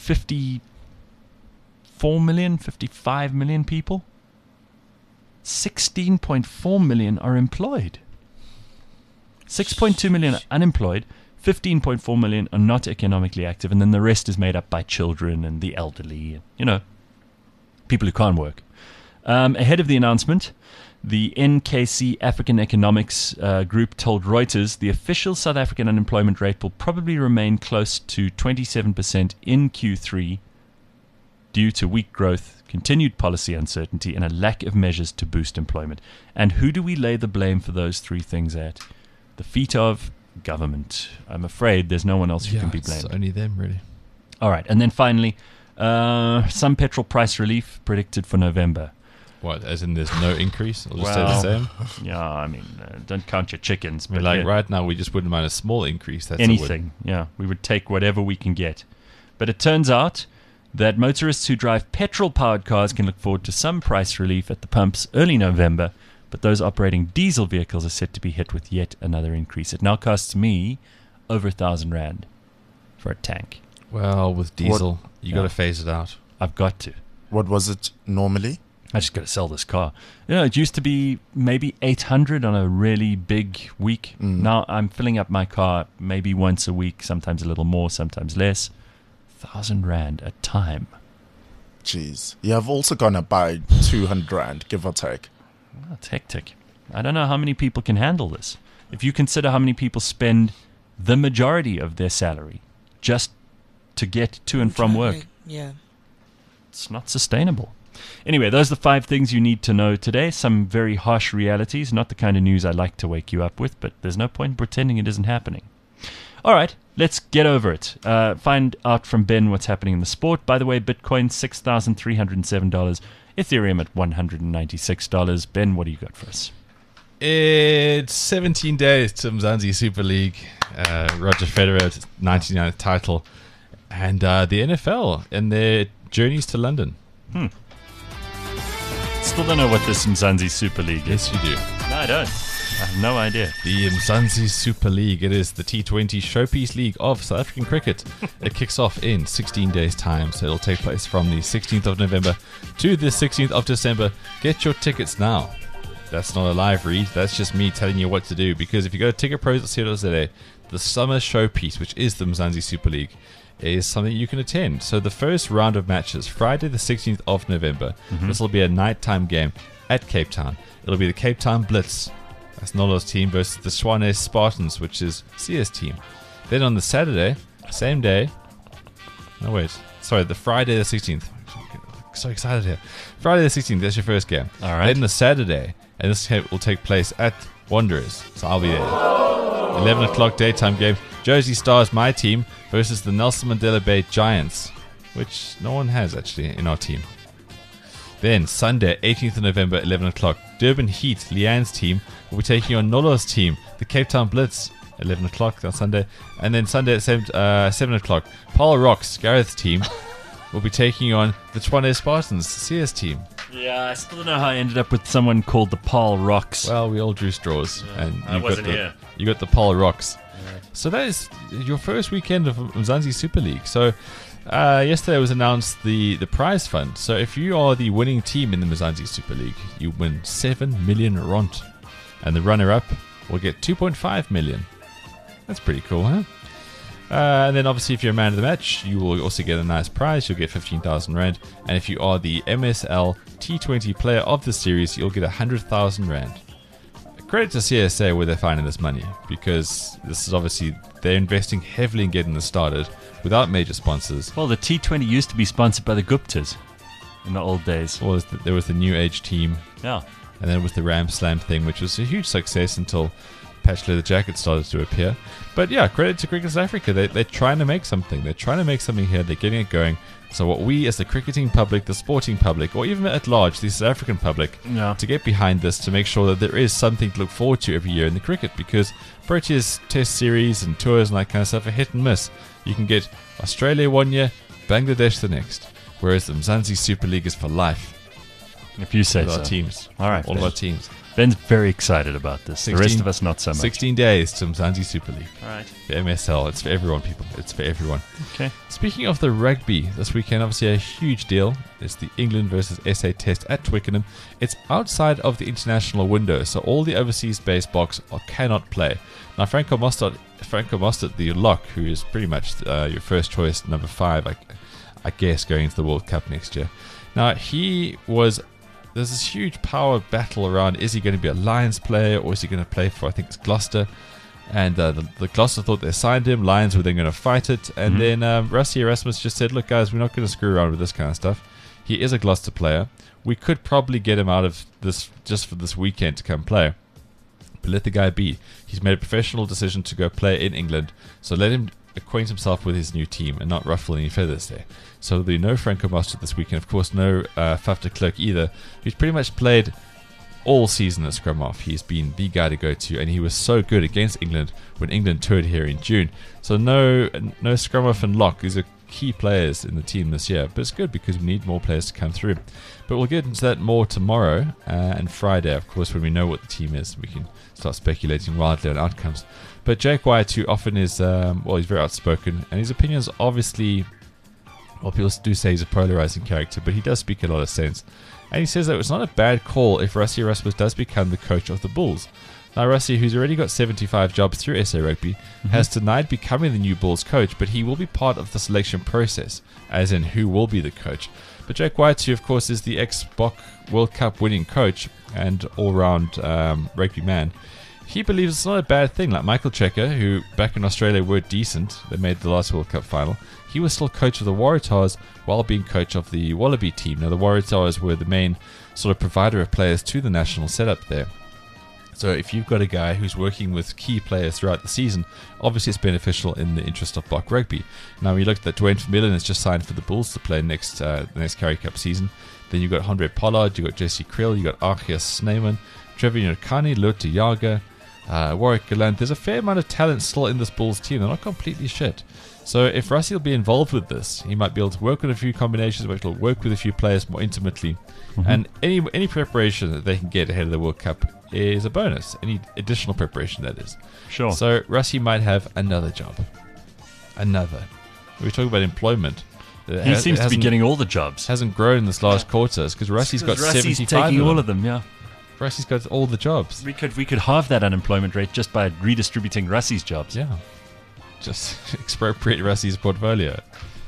fifty-four million, fifty-five million people. sixteen point four million are employed. six point two million are unemployed, fifteen point four million are not economically active, and then the rest is made up by children and the elderly, and, you know, people who can't work. Um, ahead of the announcement, the N K C African Economics uh, Group told Reuters the official South African unemployment rate will probably remain close to twenty-seven percent in Q three due to weak growth, continued policy uncertainty, and a lack of measures to boost employment. And who do we lay the blame for those three things at? The feet of government. I'm afraid there's no one else who yeah, can be it's blamed. only them, really. All right, and then finally, uh, some petrol price relief predicted for November. What, as in there's no increase? I'll just Well, say the same? Yeah, I mean, uh, don't count your chickens. I mean, but like, yeah, right now, we just wouldn't mind a small increase. That's anything. Yeah, we would take whatever we can get. But it turns out that motorists who drive petrol-powered cars can look forward to some price relief at the pumps early November, but those operating diesel vehicles are set to be hit with yet another increase. It now costs me over a thousand rand for a tank. a would. Well, with diesel, What? you Yeah. got to phase it out. I've got to. What was it normally? I just got to sell this car. You know, it used to be maybe eight hundred on a really big week. Mm. Now I'm filling up my car maybe once a week, sometimes a little more, sometimes less. Thousand rand a time. Jeez. You have also gone up by two hundred rand, give or take. That's hectic. I don't know how many people can handle this. If you consider how many people spend the majority of their salary just to get to and from work, Yeah. it's not sustainable. Anyway, those are the five things you need to know today. Some very harsh realities, not the kind of news I like to wake you up with, but there's no point in pretending it isn't happening. All right, let's get over it. Uh, find out from Ben what's happening in the sport. By the way, Bitcoin, six thousand three hundred seven dollars. Ethereum at one hundred ninety-six dollars. Ben, what do you got for us? It's seventeen days to Mzansi Super League. Uh, Roger Federer, ninety-ninth title. And uh, the N F L and their journeys to London. Still don't know what this Mzansi Super League is. Yes, you do. No, I don't. I have no idea. The Mzansi Super League. It is the T twenty Showpiece League of South African cricket. It kicks off in sixteen days' time, so it'll take place from the sixteenth of November to the sixteenth of December. Get your tickets now. That's not a live read. That's just me telling you what to do. Because if you go to ticket pros dot co dot za, the summer showpiece, which is the Mzansi Super League, is something you can attend. So the first round of matches, Friday the sixteenth of November. Mm-hmm. This will be a nighttime game at Cape Town. It'll be the Cape Town Blitz. That's Nolo's team versus the Swanes Spartans, which is Sia's team. Then on the Saturday, same day. No, wait. Sorry, the Friday the sixteenth. So excited here. Friday the sixteenth, that's your first game. All right. Then the Saturday, and this will take place at Wanderers. So I'll be there. eleven o'clock daytime game. Josie Stars, my team, versus the Nelson Mandela Bay Giants, which no one has actually in our team. Then Sunday, eighteenth of November, eleven o'clock, Durban Heat, Leanne's team, will be taking on Nolo's team, the Cape Town Blitz, eleven o'clock on Sunday. And then Sunday at seven, uh, seven o'clock, Paul Rocks, Gareth's team, will be taking on the Tshwane Spartans, Sia's team. Yeah, I still don't know how I ended up with someone called the Paul Rocks. Well, we all drew straws. Yeah, and I you wasn't got the, here. You got the Paul Rocks. Yeah. So that is your first weekend of Mzansi Super League. So uh, yesterday was announced the, the prize fund. So if you are the winning team in the Mzansi Super League, you win seven million rand. And the runner-up will get two point five million. That's pretty cool, huh? Uh, and then obviously if you're a man of the match, you will also get a nice prize. You'll get fifteen thousand rand. And if you are the M S L T twenty player of the series, you'll get one hundred thousand rand. Credit to C S A where they're finding this money, because this is obviously, they're investing heavily in getting this started without major sponsors. Well, the T twenty used to be sponsored by the Guptas in the old days. Well, there was the New Age team. Yeah. And then with the Ram Slam thing, which was a huge success until patch leather jackets started to appear. But yeah, credit to Cricket South Africa. They, they're trying to make something. They're trying to make something here. They're getting it going. So what we as the cricketing public, the sporting public, or even at large, the South African public, yeah. to get behind this, to make sure that there is something to look forward to every year in the cricket, because Proteas Test Series and tours and that kind of stuff are hit and miss. You can get Australia one year, Bangladesh the next, whereas the Mzansi Super League is for life. If you say All so. our teams. All right, All Ben. of our teams. Ben's very excited about this. sixteen, the rest of us not so much. sixteen days to Mzansi Super League. All right. The M S L. It's for everyone, people. It's for everyone. Okay. Speaking of the rugby, this weekend, obviously a huge deal. It's the England versus S A Test at Twickenham. It's outside of the international window, so all the overseas-based box are, cannot play. Now, Franco Mostert, Franco Mostert, the lock, who is pretty much uh, your first choice, number five, I, I guess, going into the World Cup next year. Now, he was... There's this huge power battle around, is he going to be a Lions player or is he going to play for, I think it's Gloucester? And uh, the, the Gloucester thought they signed him. Lions were then going to fight it. And mm-hmm. then um, Rassie Erasmus just said, look, guys, we're not going to screw around with this kind of stuff. He is a Gloucester player. We could probably get him out of this just for this weekend to come play. But let the guy be. He's made a professional decision to go play in England. So let him acquaint himself with his new team and not ruffle any feathers there. So there'll be no Franco Mostert this weekend. Of course, no uh, Faf de Klerk either. He's pretty much played all season at scrum off. He's been the guy to go to, and he was so good against England when England toured here in June. So no no scrum off and lock. These are key players in the team this year, but it's good because we need more players to come through. But we'll get into that more tomorrow uh, and Friday, of course, when we know what the team is. We can start speculating wildly on outcomes. But Jake White, who often is, um, well, he's very outspoken, and his opinions obviously, well, people do say he's a polarizing character, but he does speak a lot of sense. And he says that it's not a bad call if Rassie Erasmus does become the coach of the Bulls. Now, Rassie, who's already got seventy-five jobs through S A Rugby, mm-hmm. has denied becoming the new Bulls coach, but he will be part of the selection process, as in who will be the coach. But Jake White, who of course is the ex-B O C World Cup winning coach and all-round um, rugby man, he believes it's not a bad thing. Like Michael Checker, who back in Australia were decent, they made the last World Cup final, he was still coach of the Waratahs while being coach of the Wallaby team. Now the Waratahs were the main sort of provider of players to the national setup there. So if you've got a guy who's working with key players throughout the season, obviously it's beneficial in the interest of B O C Rugby. Now we looked at Dwayne Vermeulen has just signed for the Bulls to play next uh, the next Currie Cup season. Then you've got Andre Pollard, you've got Jesse Kriel, you've got Archias Snyman, Trevor Nyakani, Lotte Jager, uh, Warwick Gallant. There's a fair amount of talent still in this Bulls team. They're not completely shit. So if Rassie will be involved with this, he might be able to work with a few combinations, which will work with a few players more intimately. Mm-hmm. And any any preparation that they can get ahead of the World Cup is a bonus. Any additional preparation, that is. Sure. So Rassie might have another job. Another. We talk about employment. It he has- seems it to be hasn't- getting all the jobs. hasn't grown this last quarter because Rassie's got Because Rassie's seventy-five taking of all them. of them, yeah. Rassie's got all the jobs. We could we could halve that unemployment rate just by redistributing Rassie's jobs. Yeah. Just expropriate Rassie's portfolio.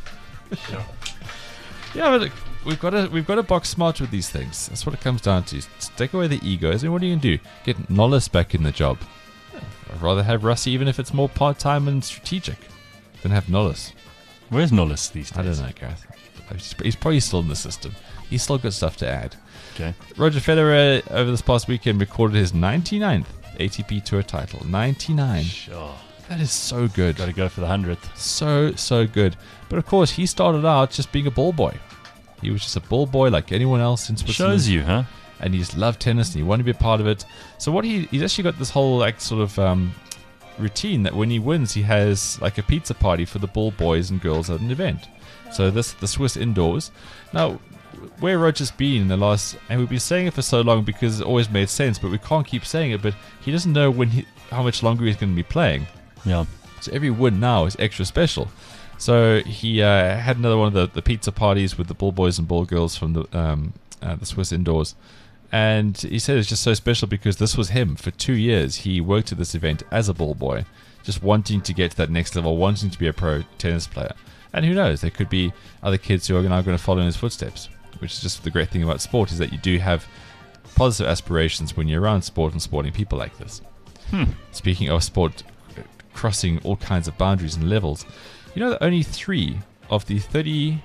Yeah, but look, we've got to we've got to box smart with these things. That's what it comes down to. Just take away the egos, and what are you gonna do? Get Nollis back in the job. I'd rather have Rassie, even if it's more part time and strategic, than have Nollis. Where's Nollis these days? I don't know, Gareth. He's- He's probably still in the system. He's still got stuff to add. Okay. Roger Federer over this past weekend recorded his ninety-ninth A T P Tour title. ninety-nine. Sure. That is so good. Got to go for the hundredth. So, so good. But of course, he started out just being a ball boy. He was just a ball boy like anyone else in Switzerland. Shows you, huh? And he just loved tennis and he wanted to be a part of it. So what he he's actually got this whole like sort of um, routine that when he wins, he has like a pizza party for the ball boys and girls at an event. So this the Swiss indoors. Now, where Roger's been in the last, and we've been saying it for so long because it always made sense, but we can't keep saying it. But he doesn't know when he, how much longer he's going to be playing. Yeah. So every win now is extra special. So he uh, had another one of the, the pizza parties with the ball boys and ball girls from the um, uh, the Swiss indoors. And he said it's just so special because this was him. For two years, he worked at this event as a ball boy, just wanting to get to that next level, wanting to be a pro tennis player. And who knows, there could be other kids who are now going to follow in his footsteps, which is just the great thing about sport, is that you do have positive aspirations when you're around sport and sporting people like this. Hmm. Speaking of sport crossing all kinds of boundaries and levels, you know that only three of the thirty-two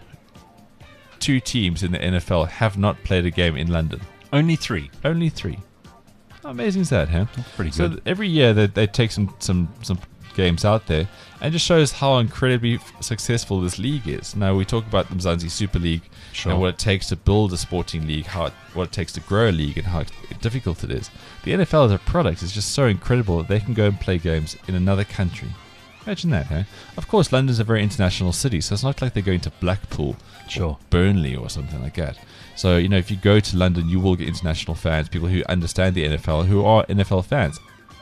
teams in the N F L have not played a game in London. Only three. Only three. How amazing is that, huh? Pretty So good. th- every year they, they take some, some, some games out there and just shows how incredibly f- successful this league is. Now, we talk about the Mzansi Super League Sure. and what it takes to build a sporting league, how it, what it takes to grow a league and how difficult it is. The N F L as a product is just so incredible that they can go and play games in another country. Imagine that, huh? Of course, London's a very international city, so it's not like they're going to Blackpool Sure. or Burnley or something like that. So, you know, if you go to London, you will get international fans, people who understand the N F L, who are N F L fans.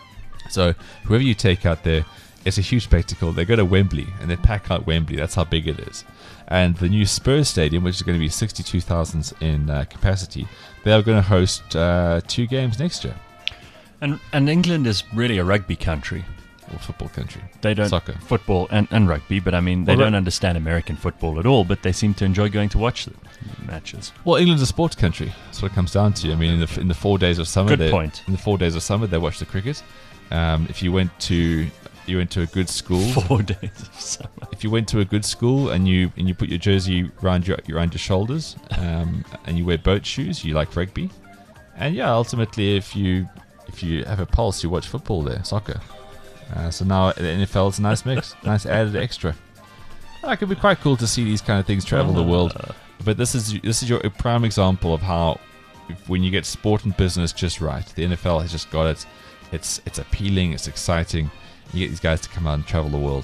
So, whoever you take out there, it's a huge spectacle. They go to Wembley and they pack out Wembley. That's how big it is. And the new Spurs Stadium, which is going to be sixty-two thousand in uh, capacity, they are going to host uh, two games next year. And and England is really a rugby country. Or football country. They don't Soccer. football and, and rugby, but I mean they Well, don't that- understand American football at all. But they seem to enjoy going to watch the matches. Well, England's a sports country. That's what it comes down to. I mean, in the in the four days of summer, Good they, point. In the four days of summer, they watch the cricket. Um, if you went to you went to a good school, Four days of summer. if you went to a good school and you and you put your jersey around your around your shoulders, um, and you wear boat shoes, you like rugby, and yeah, ultimately, if you if you have a pulse, you watch football there, soccer. Uh, so now the N F L is a nice mix, nice added extra. Uh, it could be quite cool to see these kind of things travel the world. But this is this is your a prime example of how if, when you get sport and business just right, the N F L has just got it. It's it's appealing, it's exciting. You get these guys to come out and travel the world.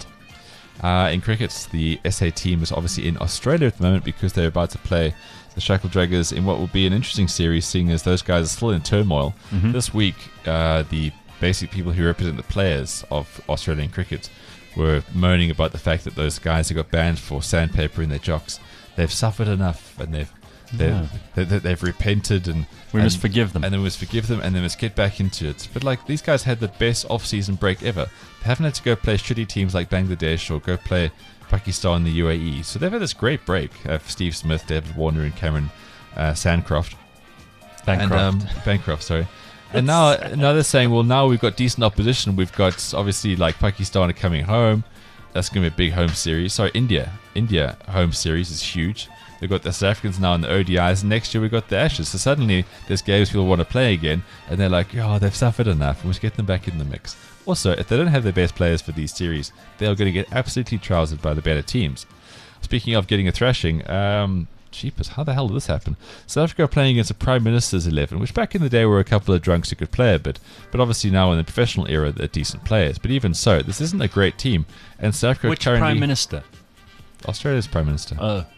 Uh, in cricket, the S A team is obviously in Australia at the moment because they're about to play the Shackle Draggers in what will be an interesting series, seeing as those guys are still in turmoil. Mhm. This week, uh, the basic people who represent the players of Australian cricket were moaning about the fact that those guys who got banned for sandpaper in their jocks, they've suffered enough and they've they've, Yeah. they, they, they've repented and We and, must forgive them. and then we must forgive them and they must get back into it. But like these guys had the best off-season break ever. They haven't had to go play shitty teams like Bangladesh or go play Pakistan, the U A E. So they've had this great break uh, for Steve Smith, David Warner, and Cameron uh, Sandcroft. Bancroft. And, um, Bancroft, sorry. And now, now they're saying, well, now we've got decent opposition. We've got obviously like Pakistan are coming home. That's going to be a big home series. Sorry, India. India home series is huge. We've got the South Africans now in the O D Is, and next year we've got the Ashes. So suddenly there's games people want to play again, and they're like, oh, they've suffered enough. We must get them back in the mix. Also, if they don't have their best players for these series, they are going to get absolutely trousered by the better teams. Speaking of getting a thrashing, um, jeepers, how the hell did this happen? South Africa are playing against the Prime Minister's eleven, which back in the day were a couple of drunks who could play a bit, but obviously now in the professional era they're decent players. But even so, this isn't a great team, and South Africa Which currently Prime Minister? Australia's Prime Minister. Oh,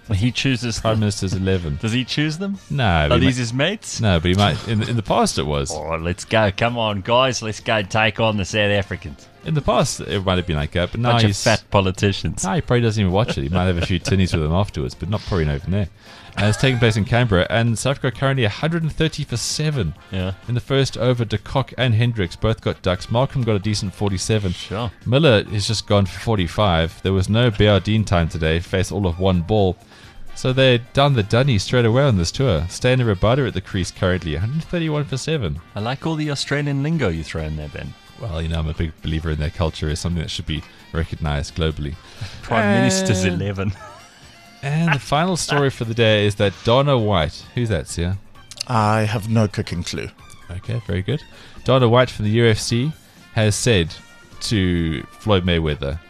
He chooses Prime them. Minister's eleven. Does he choose them? No, but Are he these might- his mates? no, but he might. In in the past, it was. Oh, let's go. Come on, guys. Let's go take on the South Africans. In the past, it might have been like that, but now Bunch of he's fat politicians. No, he probably doesn't even watch it. He might have a few tinnies with them afterwards, but not probably not even there. And it's taking place in Canberra, and South Africa currently one hundred thirty for seven. Yeah. In the first over, De Kock and Hendricks both got ducks. Markham got a decent forty-seven. Sure. Miller has just gone for forty-five. There was no Beardine time today, faced all of one ball. So they're done the dunny straight away on this tour. Stan Rabada at the crease currently, one hundred thirty-one for seven. I like all the Australian lingo you throw in there, Ben. Well, you know, I'm a big believer in their culture. It's something that should be recognised globally. Prime Minister's And- eleven. And the final story for the day is that Donna White, who's that, Sia? I have no cooking clue. Okay, very good. Donna White from the U F C has said to Floyd Mayweather,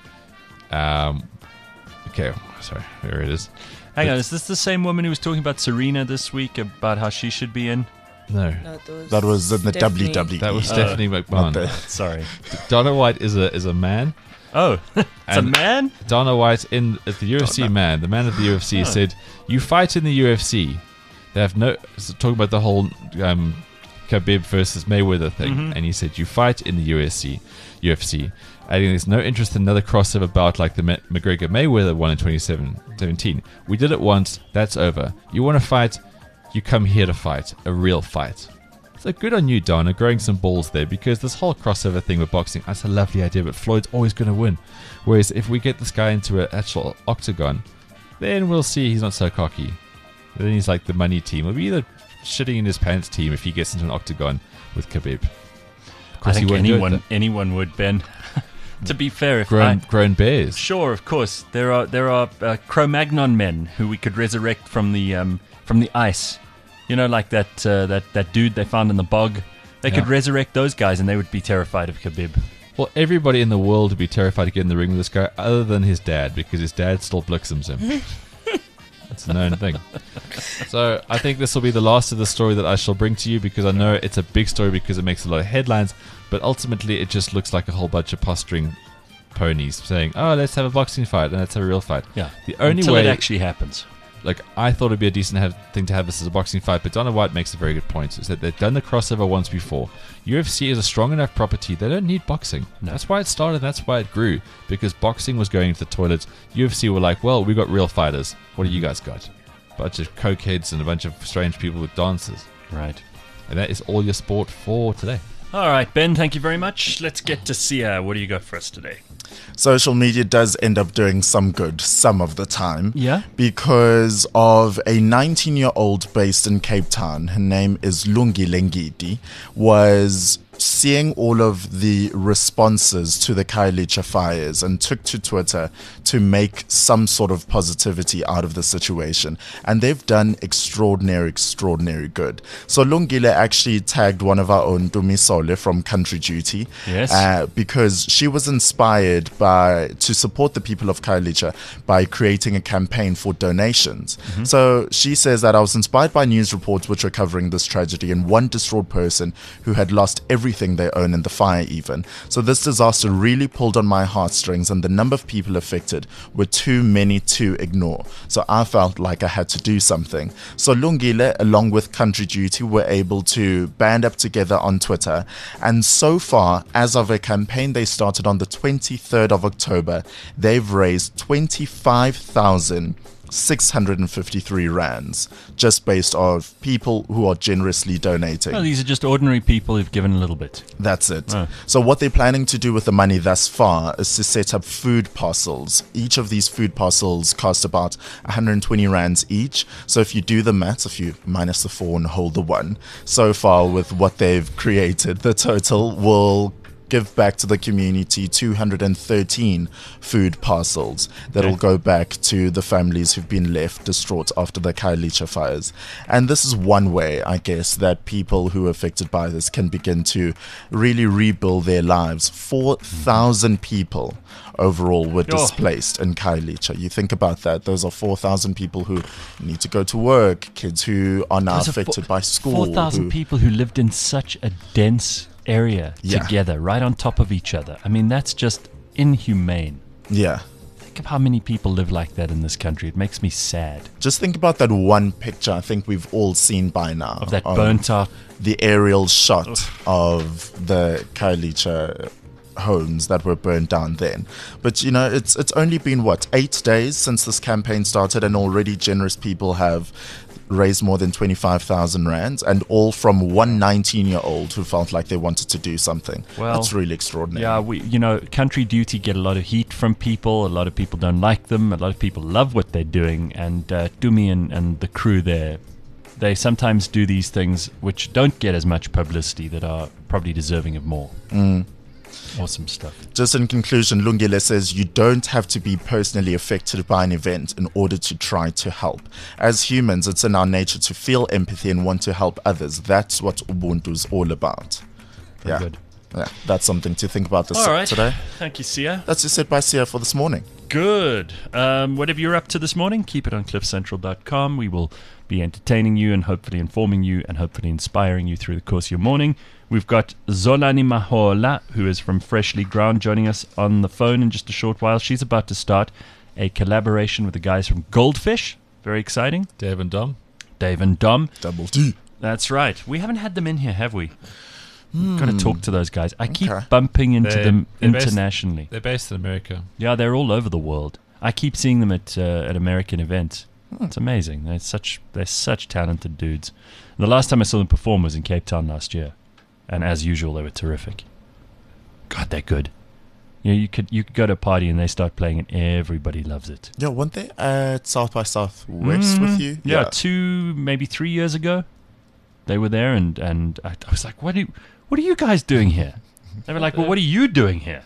um, okay, sorry, where it is. Hang on, is this the same woman who was talking about Serena this week about how she should be in? No, No, those That was in the Stephanie- W W E. that was Uh, Stephanie Not McMahon. the- Sorry. Donna White is a is a man. Oh, it's a And- man? Donna White in at the U F C man, the man of the U F C said, "You fight in the U F C. They have no so talking about the whole um, Khabib versus Mayweather thing, and he said you fight in the U F C, U F C. Adding there's no interest in another crossover bout like the Ma- McGregor Mayweather one in twenty seventeen. We did it once. That's over. You want to fight? You come here to fight a real fight." So good on you, Donna, growing some balls there, because this whole crossover thing with boxing, that's a lovely idea, but Floyd's always going to win. Whereas if we get this guy into an actual octagon, then we'll see he's not so cocky. Then he's like the money team. He'll be either shitting in his pants team if he gets into an octagon with Khabib. Of I course, he think wouldn't do it, anyone though. anyone would, Ben. To be fair, if grown, I, grown bears. Sure, of course. There are there are uh, Cro-Magnon men who we could resurrect from the um, from the ice. You know, like that uh, that that dude they found in the bog. They could Yeah. resurrect those guys, and they would be terrified of Khabib. Well, everybody in the world would be terrified to get in the ring with this guy, other than his dad, because his dad still blixims him. That's a known thing. So I think this will be the last of the story that I shall bring to you, because I know it's a big story because it makes a lot of headlines, but ultimately it just looks like a whole bunch of posturing ponies saying, "Oh, let's have a boxing fight and let's have a real fight." Yeah, The only until way it actually happens. like I thought it'd be a decent have, thing to have this as a boxing fight, but Donna White makes a very good point. Is that they've done the crossover once before. U F C is a strong enough property; they don't need boxing. No. That's why it started. That's why it grew, because boxing was going to the toilets. U F C were like, "Well, we got real fighters. What do you guys got? A bunch of cokeheads and a bunch of strange people with dancers." Right. And that is all your sport for today. All right, Ben. Thank you very much. Let's get to Sia. What do you got for us today? Social media does end up doing some good some of the time. Yeah? Because of a nineteen-year-old based in Cape Town, her name is Lungi Lengidi, was seeing all of the responses to the Khayelitsha fires and took to Twitter to make some sort of positivity out of the situation. And they've done extraordinary, extraordinary good. So Lungile actually tagged one of our own, Dumisole from Country Duty, Yes. uh, because she was inspired by to support the people of Khayelitsha by creating a campaign for donations. So she says that I was inspired by news reports which were covering this tragedy and one distraught person who had lost everything they own in the fire even. So this disaster really pulled on my heartstrings, and the number of people affected were too many to ignore. So I felt like I had to do something. So Lungile, along with Country Duty, were able to band up together on Twitter. And so far, as of a campaign they started on the twenty-third of October, they've raised twenty-five thousand six hundred fifty-three rands just based off people who are generously donating. Well, these are just ordinary people who've given a little bit. That's it. Oh. So what they're planning to do with the money thus far is to set up food parcels. Each of these food parcels cost about one hundred twenty rands each. So if you do the maths, if you minus the four and hold the one, so far with what they've created, the total will give back to the community two hundred thirteen food parcels that'll Okay. go back to the families who've been left distraught after the Khayelitsha fires. And this is one way, I guess, that people who are affected by this can begin to really rebuild their lives. four thousand people overall were Oh. displaced in Khayelitsha. You think about that. Those are four thousand people who need to go to work, kids who are now Those are affected four- by school. four thousand who- people who lived in such a dense area Yeah. together, right on top of each other. I mean, that's just inhumane. Yeah. think of how many people live like that in this country. It makes me sad. Just think about that one picture I think we've all seen by now. Of that um, burnt out. The aerial shot of the Khayelitsha homes that were burned down then. But, you know, it's it's only been, what, eight days since this campaign started, and already generous people have raised more than twenty-five thousand rands, and all from one nineteen-year-old who felt like they wanted to do something. Well, that's really extraordinary. Yeah, we, you know, Country Duty get a lot of heat from people. A lot of people don't like them. A lot of people love what they're doing. And uh, Tumi and, and the crew there, they sometimes do these things which don't get as much publicity that are probably deserving of more. Mm. Awesome stuff. Just in conclusion, Lungile says you don't have to be personally affected by an event in order to try to help. As humans, it's in our nature to feel empathy and want to help others. That's what Ubuntu is all about. Very yeah. good. Yeah, that's something to think about this All right. today. Thank you, Sia. That's just it by Sia for this morning. Good. Um, whatever you're up to this morning, keep it on cliff central dot com. We will be entertaining you and hopefully informing you and hopefully inspiring you through the course of your morning. We've got Zolani Mahola, who is from Freshly Ground, joining us on the phone in just a short while. She's about to start a collaboration with the guys from Goldfish. Very exciting. Dave and Dom. Dave and Dom. Double D. That's right. We haven't had them in here, have we? Got to talk to those guys. I keep Okay. bumping into They- them they're based- internationally. They're based in America. Yeah, they're all over the world. I keep seeing them at uh, at American events. It's amazing. They're such they're such talented dudes. And the last time I saw them perform was in Cape Town last year, and as usual, they were terrific. God, they're good. You know, you could you could go to a party and they start playing and everybody loves it. Yeah, weren't they at South by Southwest with you? Yeah, two maybe three years ago, they were there, and and I, I was like, what do you, what are you guys doing here? They were like, well, what are you doing here?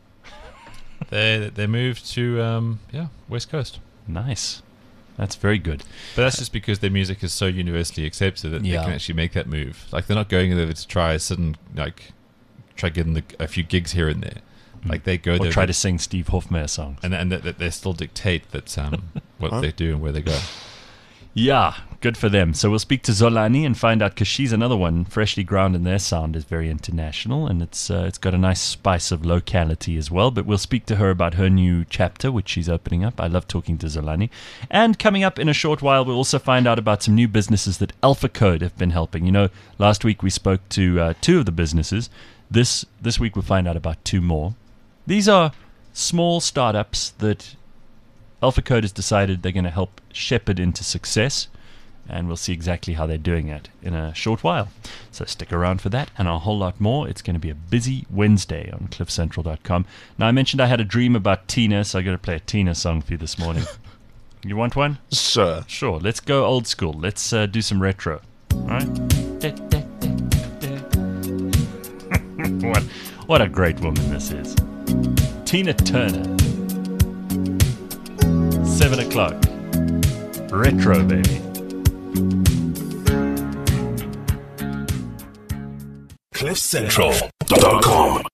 They they moved to um, yeah West Coast. Nice. That's very good. But that's just because their music is so universally accepted that Yeah. they can actually make that move. Like they're not going there to try sit and like try getting the, a few gigs here and there. Like they go Or there try they- to sing Steve Hofmeyer songs. and and that, that they still dictate that um what Huh? they do and where they go. Yeah, good for them. So we'll speak to Zolani and find out, because she's another one. Freshly Ground, and their sound is very international, and it's uh, it's got a nice spice of locality as well. But we'll speak to her about her new chapter, which she's opening up. I love talking to Zolani. And coming up in a short while, we'll also find out about some new businesses that Alpha Code have been helping. You know, last week we spoke to uh, two of the businesses. This this week we'll find out about two more. These are small startups that Alpha Code has decided they're going to help shepherd into success, and we'll see exactly how they're doing it in a short while. So stick around for that and a whole lot more. It's going to be a busy Wednesday on cliff central dot com. Now, I mentioned I had a dream about Tina, so I'm going to play a Tina song for you this morning. You want one? Sure. Sure. Let's go old school. Let's uh, do some retro. All right? what, what a great woman this is. Tina Turner. Seven o'clock. Retro, baby. cliff central dot com